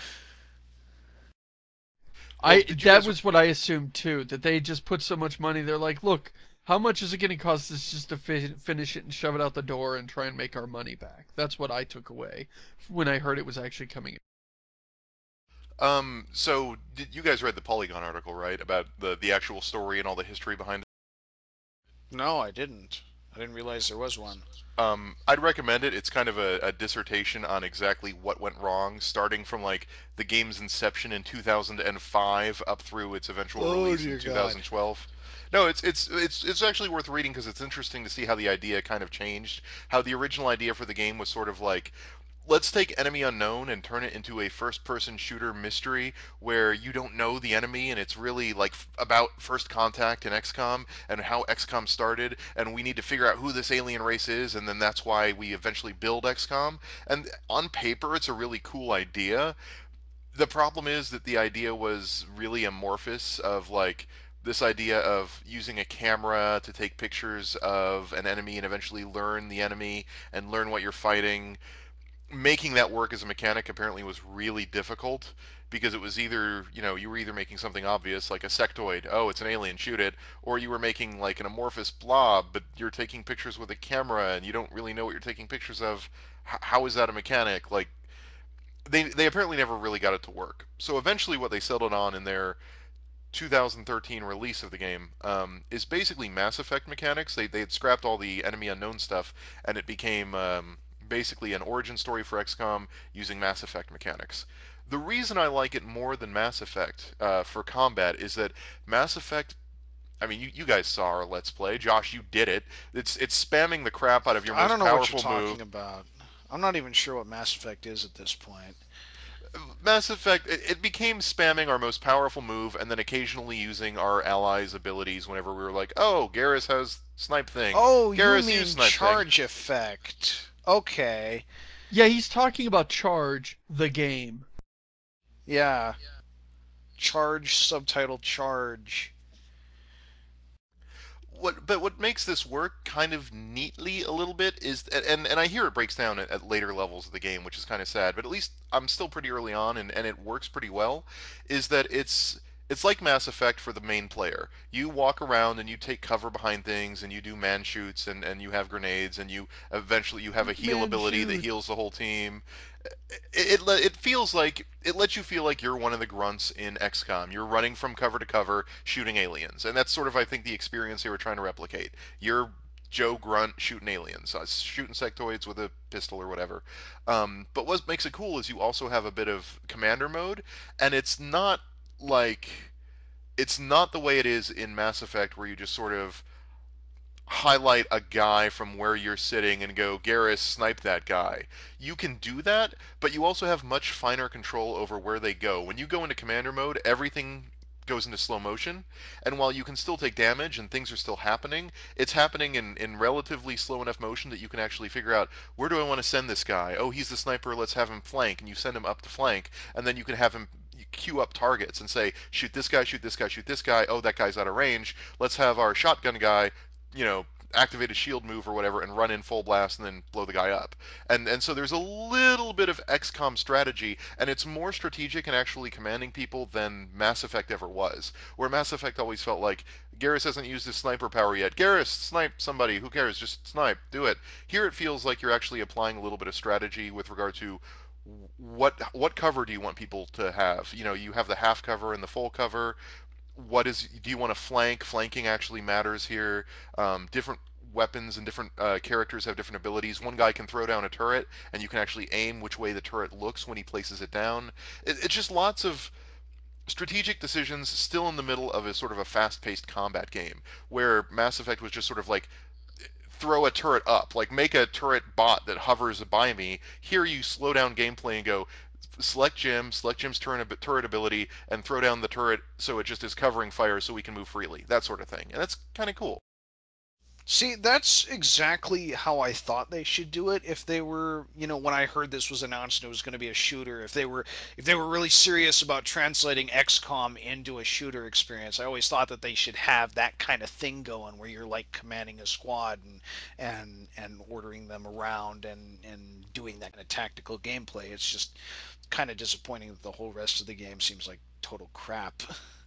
Well, I did you that guys was what I assumed too. That they just put so much money. They're like, look, how much is it going to cost us just to fi- finish it and shove it out the door and try and make our money back? That's what I took away when I heard it was actually coming. um so did you guys read the Polygon article, right, about the the actual story and all the history behind No, I didn't. I didn't realize there was one. Um, I'd recommend it. It's kind of a, a dissertation on exactly what went wrong, starting from like the game's inception in two thousand five up through its eventual Oh release in dear God. two thousand twelve. No, it's it's it's it's actually worth reading because it's interesting to see how the idea kind of changed. How the original idea for the game was sort of like, let's take Enemy Unknown and turn it into a first-person shooter mystery where you don't know the enemy and it's really like f- about First Contact and X COM and how X COM started, and we need to figure out who this alien race is, and then that's why we eventually build X COM. And on paper, it's a really cool idea. The problem is that the idea was really amorphous of like this idea of using a camera to take pictures of an enemy and eventually learn the enemy and learn what you're fighting. Making that work as a mechanic apparently was really difficult because it was either, you know, you were either making something obvious like a sectoid, oh, it's an alien, shoot it, or you were making like an amorphous blob, but you're taking pictures with a camera and you don't really know what you're taking pictures of. H- how is that a mechanic? Like they they apparently never really got it to work. So eventually what they settled on in their two thousand thirteen release of the game um, is basically Mass Effect mechanics. They they had scrapped all the enemy unknown stuff, and it became um, basically an origin story for X COM using Mass Effect mechanics. The reason I like it more than Mass Effect uh, for combat is that Mass Effect. I mean, you, you guys saw our Let's Play. Josh, you did it. It's it's spamming the crap out of your I most don't know what you're powerful move. talking about. I'm not even sure what Mass Effect is at this point. Mass Effect, it, it became spamming our most powerful move and then occasionally using our allies' abilities whenever we were like, oh, Garrus has snipe thing. Oh, you Garrus, use mean snipe thing. charge effect. Okay. Yeah, he's talking about Charge, the game. Yeah. Charge, subtitle charge. What, but what makes this work kind of neatly a little bit is, and and I hear it breaks down at, at later levels of the game, which is kind of sad. But at least I'm still pretty early on, and, and it works pretty well. Is that it's it's like Mass Effect for the main player. You walk around and you take cover behind things, and you do man shoots, and, and you have grenades, and you eventually you have a heal Man, ability that shoot. heals the whole team. It, it it feels like it lets you feel like you're one of the grunts in X COM. You're running from cover to cover, shooting aliens, and that's sort of I think the experience they were trying to replicate. You're Joe Grunt shooting aliens, uh, shooting sectoids with a pistol or whatever. Um, but what makes it cool is you also have a bit of commander mode, and it's not like it's not the way it is in Mass Effect where you just sort of highlight a guy from where you're sitting and go, Garrus, snipe that guy. You can do that, but you also have much finer control over where they go. When you go into commander mode, everything goes into slow motion, and while you can still take damage and things are still happening, it's happening in, in relatively slow enough motion that you can actually figure out, where do I want to send this guy? Oh, he's the sniper, let's have him flank, and you send him up to flank, and then you can have him queue up targets and say, shoot this guy, shoot this guy, shoot this guy. Oh, that guy's out of range. Let's have our shotgun guy, you know, activate a shield move or whatever and run in full blast and then blow the guy up. And and so there's a little bit of X COM strategy, and it's more strategic and actually commanding people than Mass Effect ever was. Where Mass Effect always felt like, Garrus hasn't used his sniper power yet. Garrus, snipe somebody. Who cares? Just snipe. Do it. Here it feels like you're actually applying a little bit of strategy with regard to what what cover do you want people to have? You know, you have the half cover and the full cover. What is, do you want to flank? Flanking actually matters here. Um, different weapons and different uh, characters have different abilities. One guy can throw down a turret, and you can actually aim which way the turret looks when he places it down. It, it's just lots of strategic decisions still in the middle of a sort of a fast-paced combat game, where Mass Effect was just sort of like, throw a turret up, like make a turret bot that hovers by me. Here you slow down gameplay and go, select Jim, select Jim's turret, turret ability, and throw down the turret so it just is covering fire so we can move freely. That sort of thing. And that's kind of cool. See, that's exactly how I thought they should do it if they were, you know, when I heard this was announced and it was going to be a shooter, if they were if they were really serious about translating X COM into a shooter experience. I always thought that they should have that kind of thing going where you're like commanding a squad and and and ordering them around and and doing that kind of tactical gameplay. It's just kind of disappointing that the whole rest of the game seems like total crap.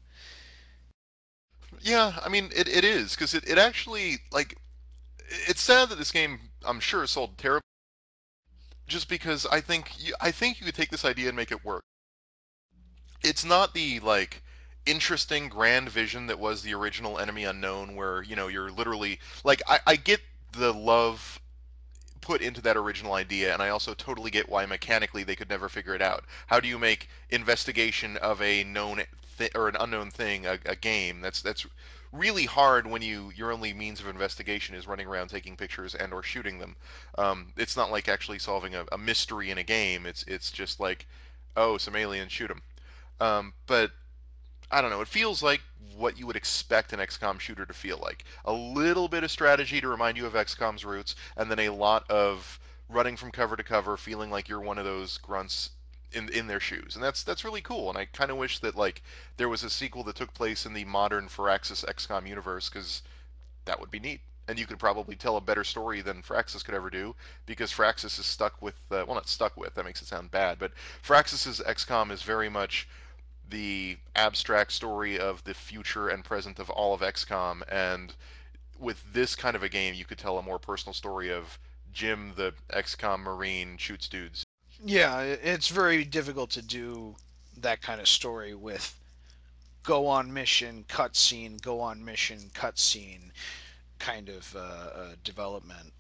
Yeah, I mean, it, it is, because it, it actually, like, it's sad that this game, I'm sure, sold terribly, just because I think you, I think you could take this idea and make it work. It's not the, like, interesting grand vision that was the original Enemy Unknown, where, you know, you're literally, like, I, I get the love put into that original idea, and I also totally get why mechanically they could never figure it out. How do you make investigation of a known th- or an unknown thing a, a game? That's that's really hard when you your only means of investigation is running around taking pictures and or shooting them. Um, it's not like actually solving a, a mystery in a game. It's it's just like, oh, some aliens, shoot them. Um, but I don't know. It feels like what you would expect an X COM shooter to feel like. A little bit of strategy to remind you of X COM's roots, and then a lot of running from cover to cover, feeling like you're one of those grunts in in their shoes. And that's that's really cool. And I kind of wish that like there was a sequel that took place in the modern Firaxis X COM universe, because that would be neat. And you could probably tell a better story than Firaxis could ever do, because Firaxis is stuck with, uh, well, not stuck with, that makes it sound bad, but Firaxis's X COM is very much the abstract story of the future and present of all of X COM, and with this kind of a game, you could tell a more personal story of Jim, the X COM Marine, shoots dudes. Yeah, it's very difficult to do that kind of story with go on mission, cutscene, go on mission, cutscene kind of uh, uh, development.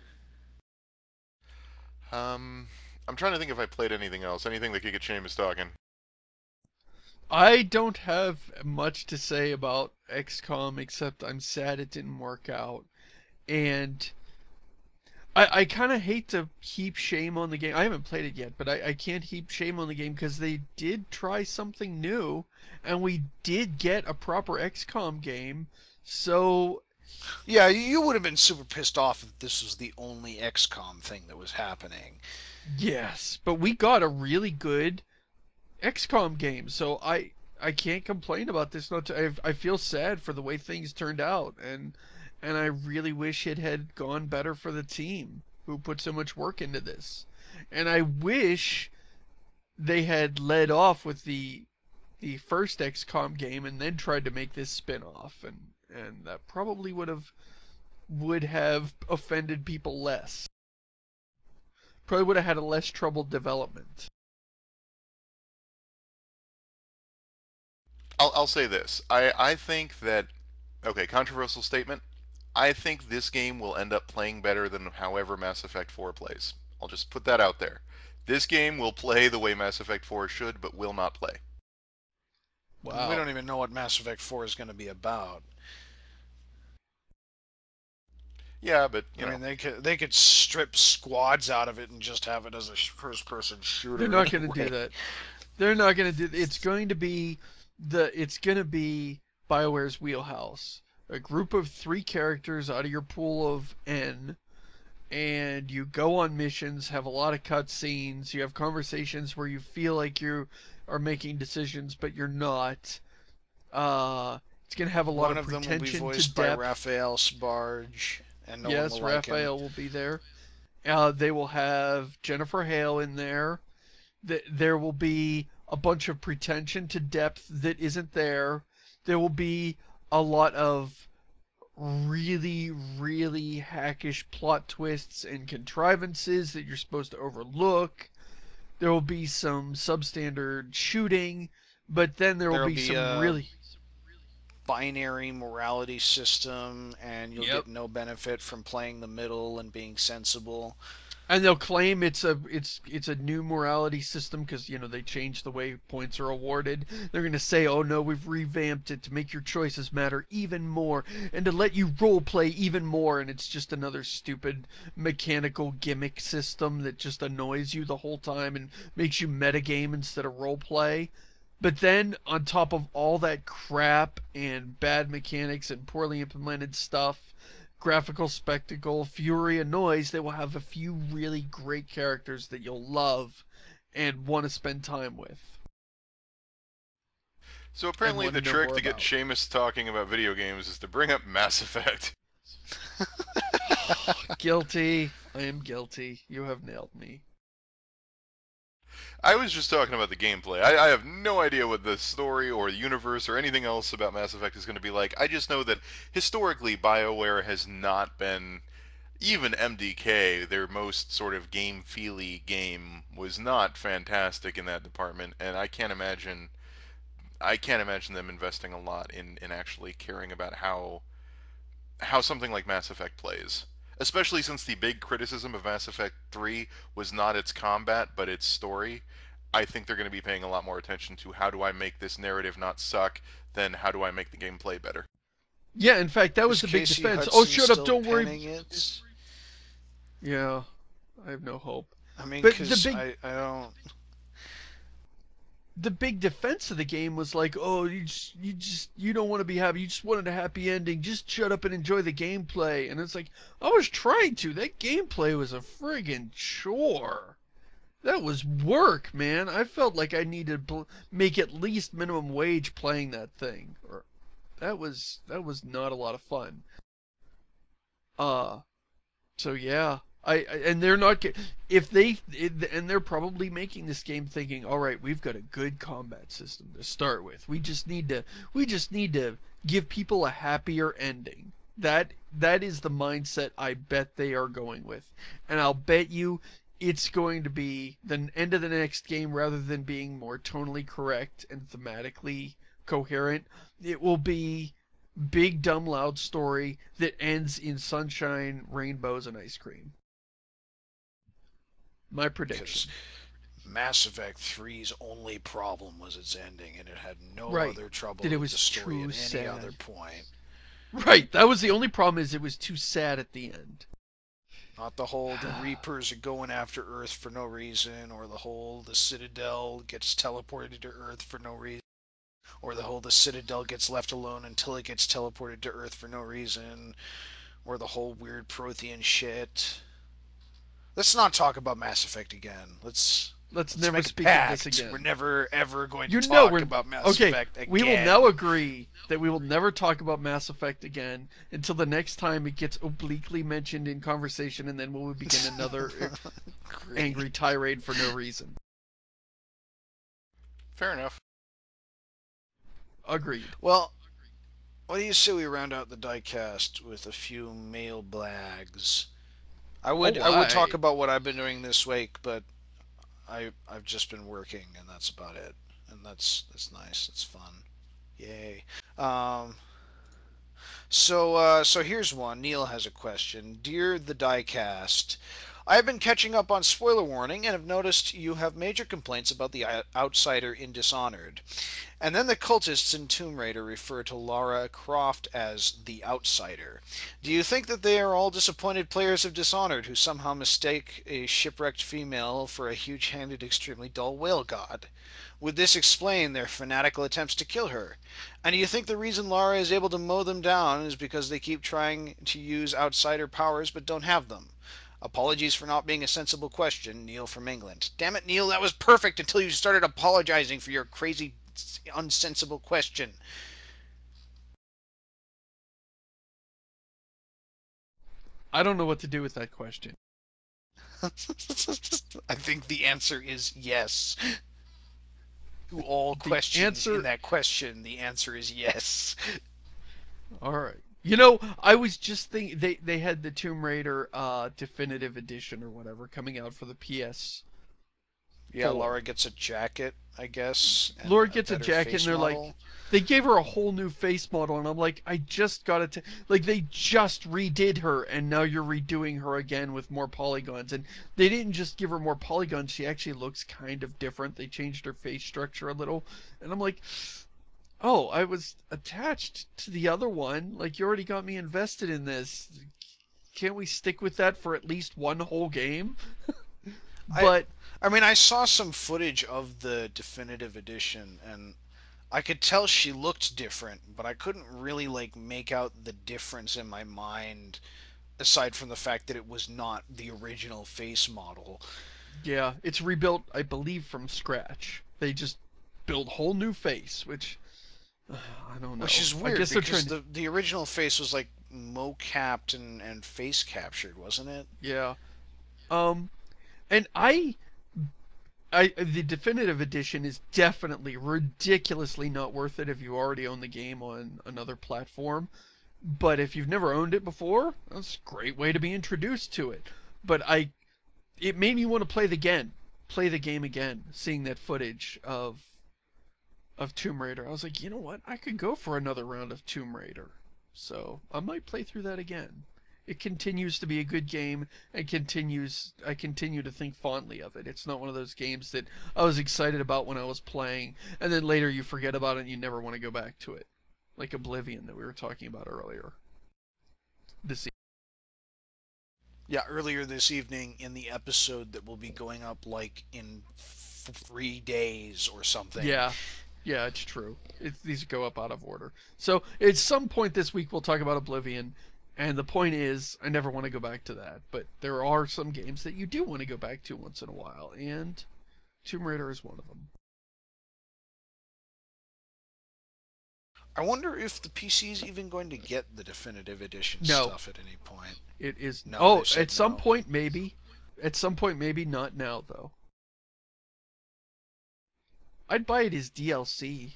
Um, I'm trying to think if I played anything else, anything that could get Seamus talking. I don't have much to say about X COM except I'm sad it didn't work out. And I, I kind of hate to heap shame on the game. I haven't played it yet, but I, I can't heap shame on the game because they did try something new, and we did get a proper X COM game. So, Yeah, you would have been super pissed off if this was the only X COM thing that was happening. yes, but we got a really good X COM game. So I I can't complain about this. Not to, I, I feel sad for the way things turned out, and and I really wish it had gone better for the team who put so much work into this. And I wish they had led off with the the first X COM game and then tried to make this spin-off, and and that probably would have would have offended people less. Probably would have had a less troubled development. I'll, I'll say this. I, I think that, okay, controversial statement. I think this game will end up playing better than however Mass Effect four plays. I'll just put that out there. This game will play the way Mass Effect four should, but will not play. Wow. We don't even know what Mass Effect four is going to be about. Yeah, but you I know, mean, they could they could strip squads out of it and just have it as a first-person shooter. They're not going to anyway. do that. They're not going to do. It's going to be the it's gonna be BioWare's wheelhouse. A group of three characters out of your pool of N, and you go on missions, have a lot of cutscenes, you have conversations where you feel like you are making decisions, but you're not. Uh, it's gonna have a lot One of of them will be pretension to voiced by depth. Raphael Sbarge, and no one will Yes, like him. Raphael will be there. Uh, they will have Jennifer Hale in there. Th- There will be a bunch of pretension to depth that isn't there. There will be a lot of really, really hackish plot twists and contrivances that you're supposed to overlook. There will be some substandard shooting, but then there will There'll be be some a really. binary morality system, and you'll Yep. get no benefit from playing the middle and being sensible. And they'll claim it's a it's it's a new morality system because you know they changed the way points are awarded. They're gonna say, "Oh no, we've revamped it to make your choices matter even more and to let you role play even more." And it's just another stupid mechanical gimmick system that just annoys you the whole time and makes you metagame instead of role play. But then on top of all that crap and bad mechanics and poorly implemented stuff, graphical spectacle, fury, and noise, they will have a few really great characters that you'll love and want to spend time with So and apparently want to the know trick more to get about. Seamus talking about video games is to bring up Mass Effect. Guilty. I am guilty. You have nailed me. I was just talking about the gameplay. I, I have no idea what the story or the universe or anything else about Mass Effect is going to be like. I just know that historically BioWare has not been, even M D K, their most sort of game feely game, was not fantastic in that department, and I can't imagine I can't imagine them investing a lot in, in actually caring about how how something like Mass Effect plays. Especially since the big criticism of Mass Effect three was not its combat, but its story. I think they're going to be paying a lot more attention to how do I make this narrative not suck than how do I make the gameplay better. Yeah, in fact, that was Is the big Casey defense. Oh, Hudson shut up! still Don't worry. penning it? Yeah, I have no hope. I mean, But the because big I, I don't. the big defense of the game was like, oh, you just you just you don't want to be happy. You just wanted a happy ending. Just shut up and enjoy the gameplay. And it's like I was trying to. That gameplay was a friggin' chore. That was work, man. I felt like I needed to make at least minimum wage playing that thing. Or that was that was not a lot of fun. Uh, so yeah, I, I and they're not get if they it, and they're probably making this game thinking, all right, we've got a good combat system to start with. We just need to we just need to give people a happier ending. That that is the mindset I bet they are going with, and I'll bet you it's going to be the end of the next game rather than being more tonally correct and thematically coherent. It will be big dumb loud story that ends in sunshine, rainbows, and ice cream. My Because prediction. Mass Effect three's only problem was its ending, and it had no Right. other trouble That it with the was story too at any other sad. point. Right. That was the only problem is it was too sad at the end. Not the whole the Reapers are going after Earth for no reason, or the whole the Citadel gets teleported to Earth for no reason, or the whole the Citadel gets left alone until it gets teleported to Earth for no reason, or the whole weird Prothean shit. Let's not talk about Mass Effect again. Let's Let's let's never make a speak of this pact. We're again. never ever going to You know talk we're about Mass okay. Effect We will now again. agree that we will never talk about Mass Effect again until the next time it gets obliquely mentioned in conversation, and then we will begin another Great. angry tirade for no reason. Fair enough. Agreed. Well, what do you say we round out the diecast with a few mail blags? I would Oh, I would talk I. about what I've been doing this week, but I I've just been working and that's about it. And that's that's nice. It's fun. Yay. Um so uh so here's one. Neil has a question. Dear the diecast, I've been catching up on Spoiler Warning and have noticed you have major complaints about the outsider in Dishonored. And then the cultists in Tomb Raider refer to Lara Croft as the outsider. Do you think that they are all disappointed players of Dishonored who somehow mistake a shipwrecked female for a huge-handed, extremely dull whale god? Would this explain their fanatical attempts to kill her? And do you think the reason Lara is able to mow them down is because they keep trying to use outsider powers but don't have them? Apologies for not being a sensible question, Neil from England. Damn it, Neil, that was perfect until you started apologizing for your crazy, unsensible question. I don't know what to do with that question. I think the answer is yes. To all The questions answer... in that question, the answer is yes. All right. You know, I was just thinking they they had the Tomb Raider uh, definitive edition or whatever coming out for the P S. Yeah, Lara gets a jacket, I guess. And Laura a gets a better jacket, and face they're model. like, they gave her a whole new face model, and I'm like, I just got to, like, they just redid her, and now you're redoing her again with more polygons. And they didn't just give her more polygons; she actually looks kind of different. They changed her face structure a little, and I'm like, oh, I was attached to the other one. Like, you already got me invested in this. Can't we stick with that for at least one whole game? But I, I mean, I saw some footage of the definitive edition, and I could tell she looked different, but I couldn't really like make out the difference in my mind aside from the fact that it was not the original face model. yeah, it's rebuilt, I believe, from scratch. They just built whole new face, which uh, I don't know. Which is I weird guess they're because trying to, the the original face was like mo-capped and, and face captured, wasn't it? yeah. Um, and I, I the definitive edition is definitely ridiculously not worth it if you already own the game on another platform. But if you've never owned it before, that's a great way to be introduced to it. But I, it made me want to play the again, play the game again, seeing that footage of of Tomb Raider. I was like, you know what? I could go for another round of Tomb Raider. So I might play through that again. It continues to be a good game and continues I continue to think fondly of it. It's not one of those games that I was excited about when I was playing and then later you forget about it and you never want to go back to it. Like Oblivion that we were talking about earlier. This e- Yeah, earlier this evening in the episode that will be going up like in f- three days or something. Yeah. Yeah, it's true. It's, these go up out of order. So at some point this week we'll talk about Oblivion, and the point is I never want to go back to that. But there are some games that you do want to go back to once in a while, and Tomb Raider is one of them. I wonder if the P C is even going to get the definitive edition No. stuff at any point. It is. No, Oh, they've said at some no. point maybe. At some point maybe, not now though. I'd buy it as D L C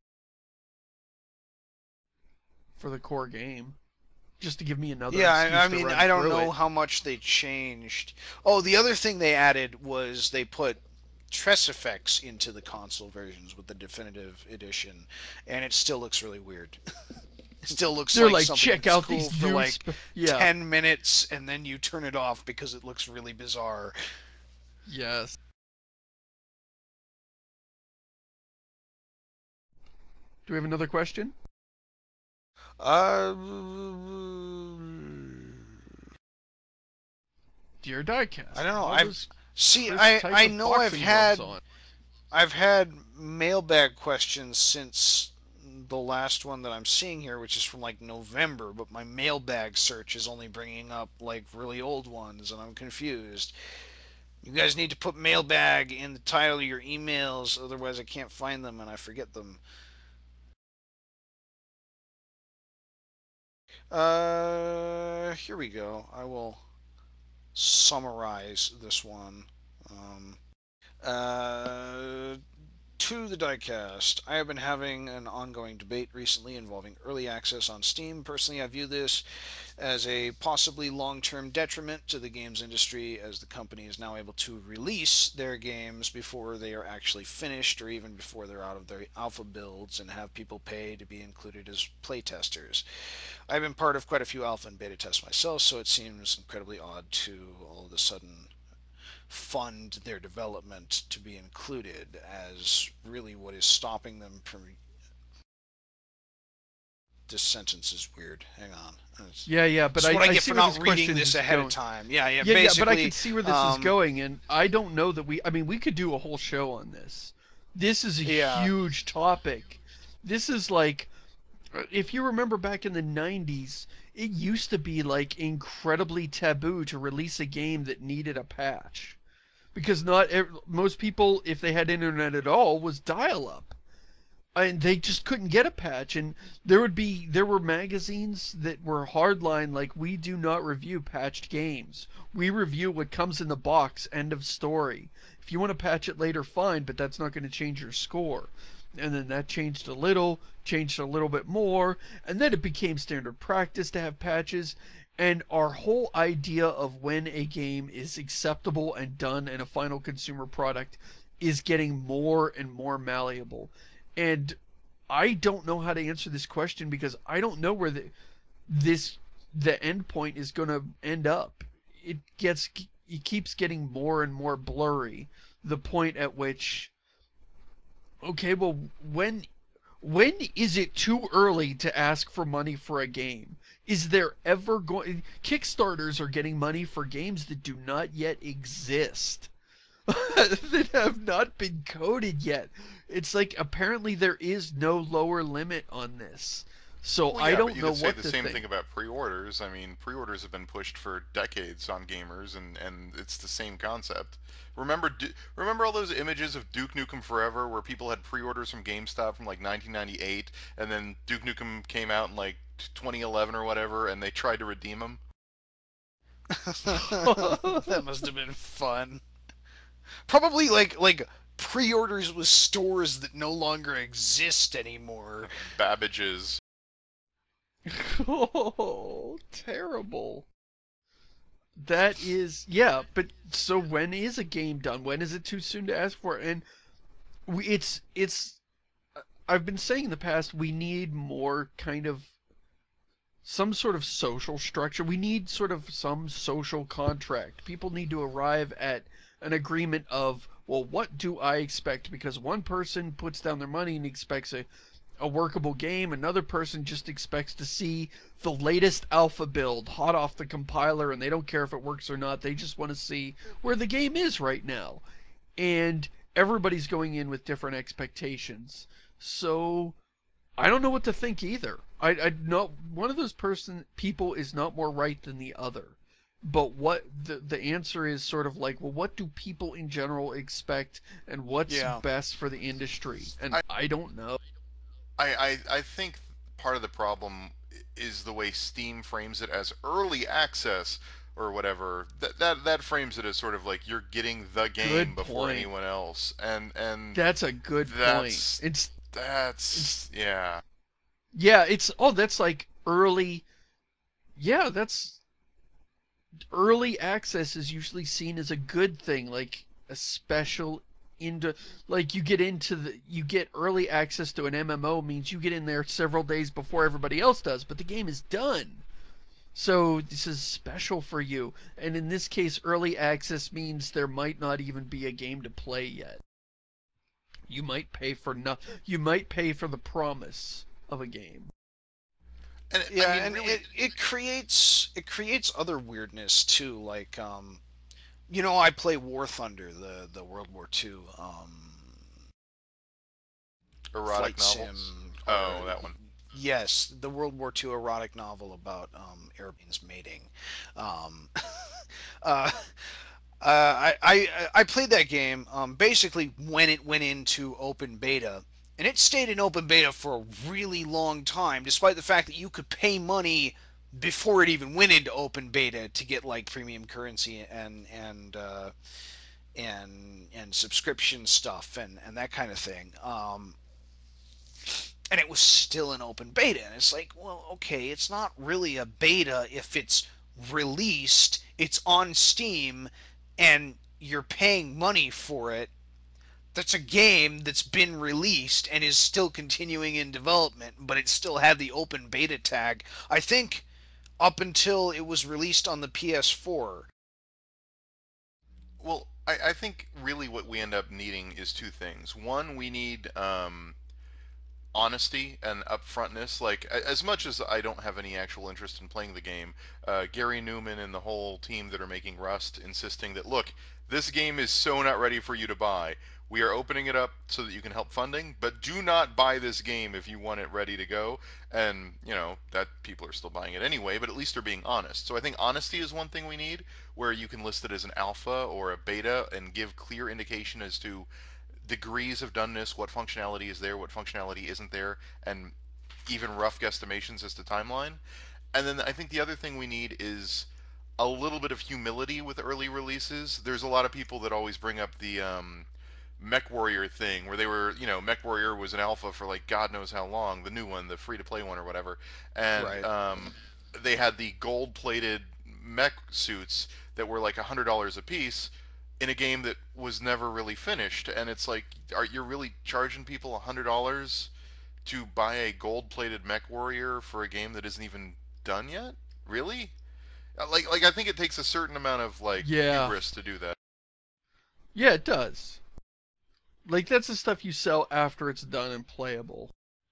for the core game, just to give me another. Yeah, excuse I, I to mean, run I don't through know it. how much they changed. Oh, the other thing they added was they put Tress effects into the console versions with the definitive edition, and it still looks really weird. It still looks They're like, like, something check that's out cool these for new like sp- yeah. ten minutes, and then you turn it off because it looks really bizarre. Yes. Do we have another question? Uh, Dear Diecast. I don't know. how I've does see. Chris I type I with know I've boxing had gloves on? I've had mailbag questions since the last one that I'm seeing here, which is from like November, but my mailbag search is only bringing up like really old ones, and I'm confused. You guys need to put mailbag in the title of your emails, otherwise I can't find them and I forget them. Uh, here we go. I will summarize this one. Um, uh, to the diecast. I have been having an ongoing debate recently involving early access on Steam. Personally, I view this as a possibly long-term detriment to the games industry, as the company is now able to release their games before they are actually finished or even before they're out of their alpha builds and have people pay to be included as playtesters. I've been part of quite a few alpha and beta tests myself, so it seems incredibly odd to all of a sudden fund their development to be included as really what is stopping them from. This sentence is weird. Hang on. It's, Yeah, yeah, but this is I, what I I get see for where not this reading question this is ahead going. of time. Yeah, yeah. Yeah, yeah, but I Basically, can see where this is um, going, and I don't know that we. I mean, we could do a whole show on this. This is a yeah, huge topic. This is like, if you remember back in the nineties, it used to be like incredibly taboo to release a game that needed a patch. Because not ev- most people, if they had internet at all, was dial up. And they just couldn't get a patch, and there would be there were magazines that were hardline, like, we do not review patched games, we review what comes in the box, end of story. If you want to patch it later, fine, but that's not going to change your score. And then that changed a little, changed a little bit more, and then it became standard practice to have patches. And our whole idea of when a game is acceptable and done and a final consumer product is getting more and more malleable. And I don't know how to answer this question, because I don't know where the this the end point is going to end up. It gets it keeps getting more and more blurry. The point at which, okay, well, when when is it too early to ask for money for a game? Is there ever going Kickstarters are getting money for games that do not yet exist? That have not been coded yet. It's like, apparently there is no lower limit on this. So Well, I yeah, but don't you know could say what the to same think. thing about pre-orders. I mean, pre-orders have been pushed for decades on gamers, and and it's the same concept. Remember, Du- remember all those images of Duke Nukem Forever, where people had pre-orders from GameStop from like nineteen ninety-eight, and then Duke Nukem came out in like twenty eleven or whatever, and they tried to redeem them. that must have been fun. Probably like like pre-orders with stores that no longer exist anymore. Babbage's. Oh, terrible. That is, yeah, but so when is a game done? When is it too soon to ask for it? And we, it's it's I've been saying in the past, we need more kind of some sort of social structure. We need sort of some social contract. People need to arrive at an agreement of, well, what do I expect? Because one person puts down their money and expects a, a workable game. Another person just expects to see the latest alpha build hot off the compiler, and they don't care if it works or not. They just want to see where the game is right now. And everybody's going in with different expectations. So I don't know what to think either. I I know one of those person people is not more right than the other. But what the the answer is sort of like, well, what do people in general expect, and what's Yeah. best for the industry? And I, I don't know. I, I I think part of the problem is the way Steam frames it as early access or whatever. That that that frames it as sort of like you're getting the game Good before point. anyone else, and and That's a good point. that's It's it's that's yeah. yeah, it's oh, that's like early. Yeah, that's early access is usually seen as a good thing, like a special into like you get into the you get early access to an M M O means you get in there several days before everybody else does, but the game is done. So this is special for you. And in this case, early access means there might not even be a game to play yet. You might pay for no you might pay for the promise of a game. And I Yeah, mean, and really, it, it creates it creates other weirdness too. Like um, you know, I play War Thunder, the the World War Two um, erotic flight novels. sim, Oh, or that one. yes, the World War Two erotic novel about um, airplanes mating. Um, uh, Uh, I, I I played that game um, basically when it went into open beta, and it stayed in open beta for a really long time, despite the fact that you could pay money before it even went into open beta to get like premium currency and and uh, and and subscription stuff and and that kind of thing. Um, and it was still an open beta, and it's like, well, okay, it's not really a beta if it's released, it's on Steam, and you're paying money for it. That's a game that's been released and is still continuing in development, but it still had the open beta tag. I think up until it was released on the P S four. Well, I, I think really what we end up needing is two things. One, we need um, honesty and upfrontness. Like, as much as I don't have any actual interest in playing the game, uh, Gary Newman and the whole team that are making Rust insisting that, look, this game is so not ready for you to buy. We are opening it up so that you can help funding, but do not buy this game if you want it ready to go. And, you know, that people are still buying it anyway, but at least they're being honest. So I think honesty is one thing we need, where you can list it as an alpha or a beta and give clear indication as to degrees of doneness, what functionality is there, what functionality isn't there, and even rough guesstimations as to timeline. And then I think the other thing we need is a little bit of humility with early releases. There's a lot of people that always bring up the um, Mech Warrior thing, where they were, you know, Mech Warrior was an alpha for like God knows how long, the new one, the free to play one or whatever, and Right. um, they had the gold plated mech suits that were like a hundred dollars a piece in a game that was never really finished, and it's like, are you really charging people a hundred dollars to buy a gold plated Mech Warrior for a game that isn't even done yet? Really? Uh, Like, like I think it takes a certain amount of like Yeah. hubris to do that. Yeah, it does. Like, that's the stuff you sell after it's done and playable.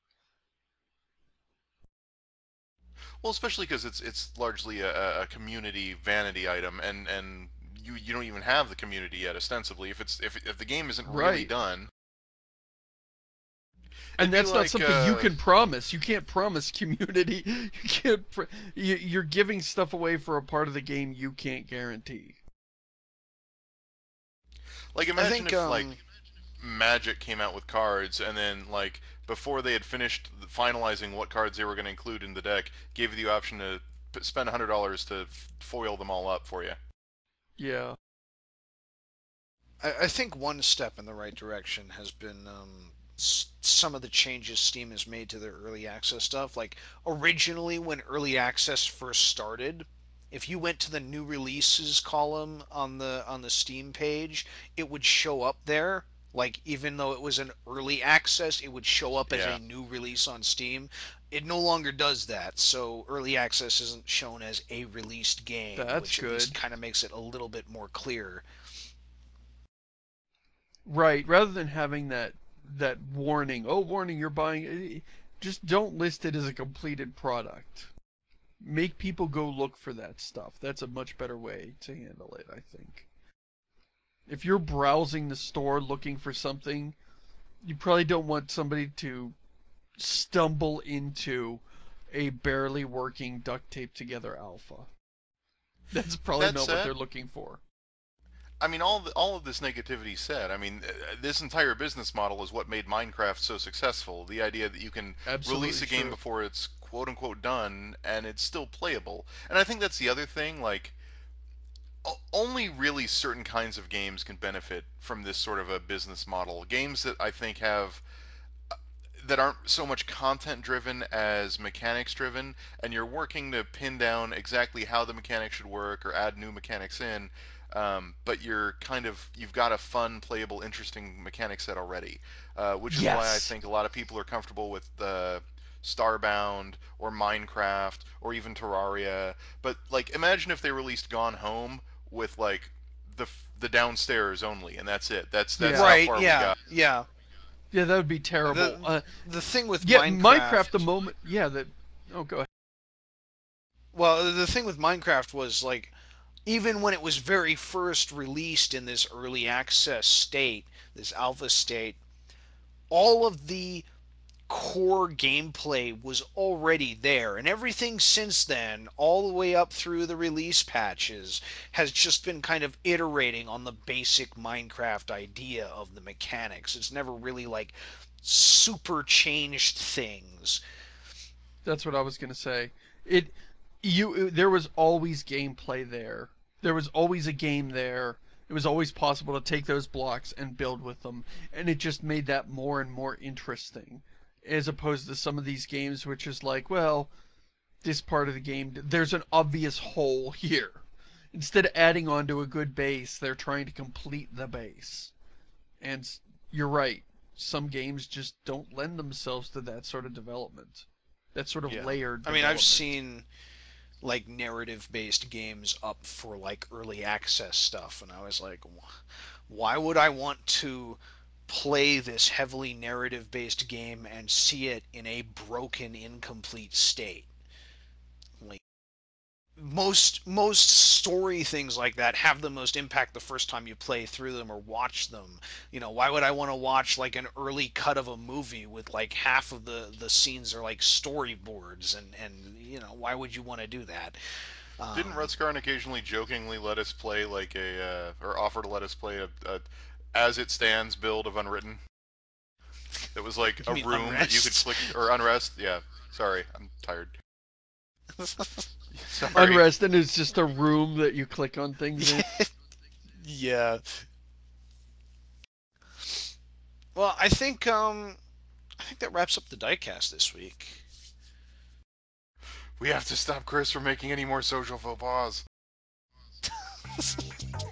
Well, especially because it's it's largely a, a community vanity item, and and you you don't even have the community yet ostensibly. If it's if if the game isn't really Right. done, And it'd be that's not like something you uh, can promise. You can't promise community. You can't. Pr- you- you're giving stuff away for a part of the game you can't guarantee. like I imagine think if like um, Magic came out with cards, and then like before they had finished finalizing what cards they were going to include in the deck, gave you the option to p- spend a hundred dollars to f- foil them all up for you. Yeah. I, I think one step in the right direction has been um, s- some of the changes Steam has made to their early access stuff. Like originally, when early access first started, if you went to the new releases column on the on the Steam page, it would show up there. Like even though it was an early access, it would show up as Yeah, a new release on Steam. It no longer does that, so early access isn't shown as a released game, That's which at least good. kind of makes it a little bit more clear. Right. Rather than having that that warning. Oh, warning! You're buying. eh, Just don't list it as a completed product. Make people go look for that stuff. That's a much better way to handle it, I think. If you're browsing the store looking for something, you probably don't want somebody to stumble into a barely working duct tape together alpha. That's probably that not what said, they're looking for. I mean, all the, all of this negativity said, I mean, uh, this entire business model is what made Minecraft so successful. The idea that you can release Absolutely a game true. before it's quote unquote done and it's still playable. And I think that's the other thing. Like, o- only really certain kinds of games can benefit from this sort of a business model. Games that I think have that aren't so much content driven as mechanics driven, and you're working to pin down exactly how the mechanics should work or add new mechanics in, um, but you're kind of you've got a fun, playable, interesting mechanic set already, uh, which is why I Yes. think a lot of people are comfortable with the Starbound or Minecraft or even Terraria. But like, imagine if they released Gone Home with like the the downstairs only, and that's it. That's that's Yeah. how Right, far we yeah, got. yeah. Yeah, that would be terrible. The Uh, the thing with yeah, Minecraft. The Minecraft, moment. Yeah. That. Oh, go ahead. well, the thing with Minecraft was like even when it was very first released in this early access state, this alpha state, all of the core gameplay was already there, and everything since then, all the way up through the release patches, has just been kind of iterating on the basic Minecraft idea of the mechanics. It's never really like super changed things. That's what I was gonna say. It. You. There was always gameplay there. There was always a game there. It was always possible to take those blocks and build with them, and it just made that more and more interesting, as opposed to some of these games which is like, well, this part of the game, there's an obvious hole here. Instead of adding on to a good base, they're trying to complete the base. And you're right, some games just don't lend themselves to that sort of development. That sort of Yeah. layered I mean, I've development. seen like narrative-based games up for like early access stuff, and I was like, why would I want to play this heavily narrative-based game and see it in a broken, incomplete state? Like most most story things like that have the most impact the first time you play through them or watch them. You know, why would I want to watch like an early cut of a movie with like half of the the scenes are like storyboards, and and you know, why would you want to do that? Didn't Um, Rutskarn occasionally jokingly let us play like a, uh, or offer to let us play a, a as it stands build of Unwritten? It was like you a mean room that you could Unrest? click, or Unrest. Yeah, sorry, I'm tired. Sorry. Unrest and is just a room that you click on things in. Yeah. Well, I think um I think that wraps up the diecast this week. We have to stop Chris from making any more social faux pas.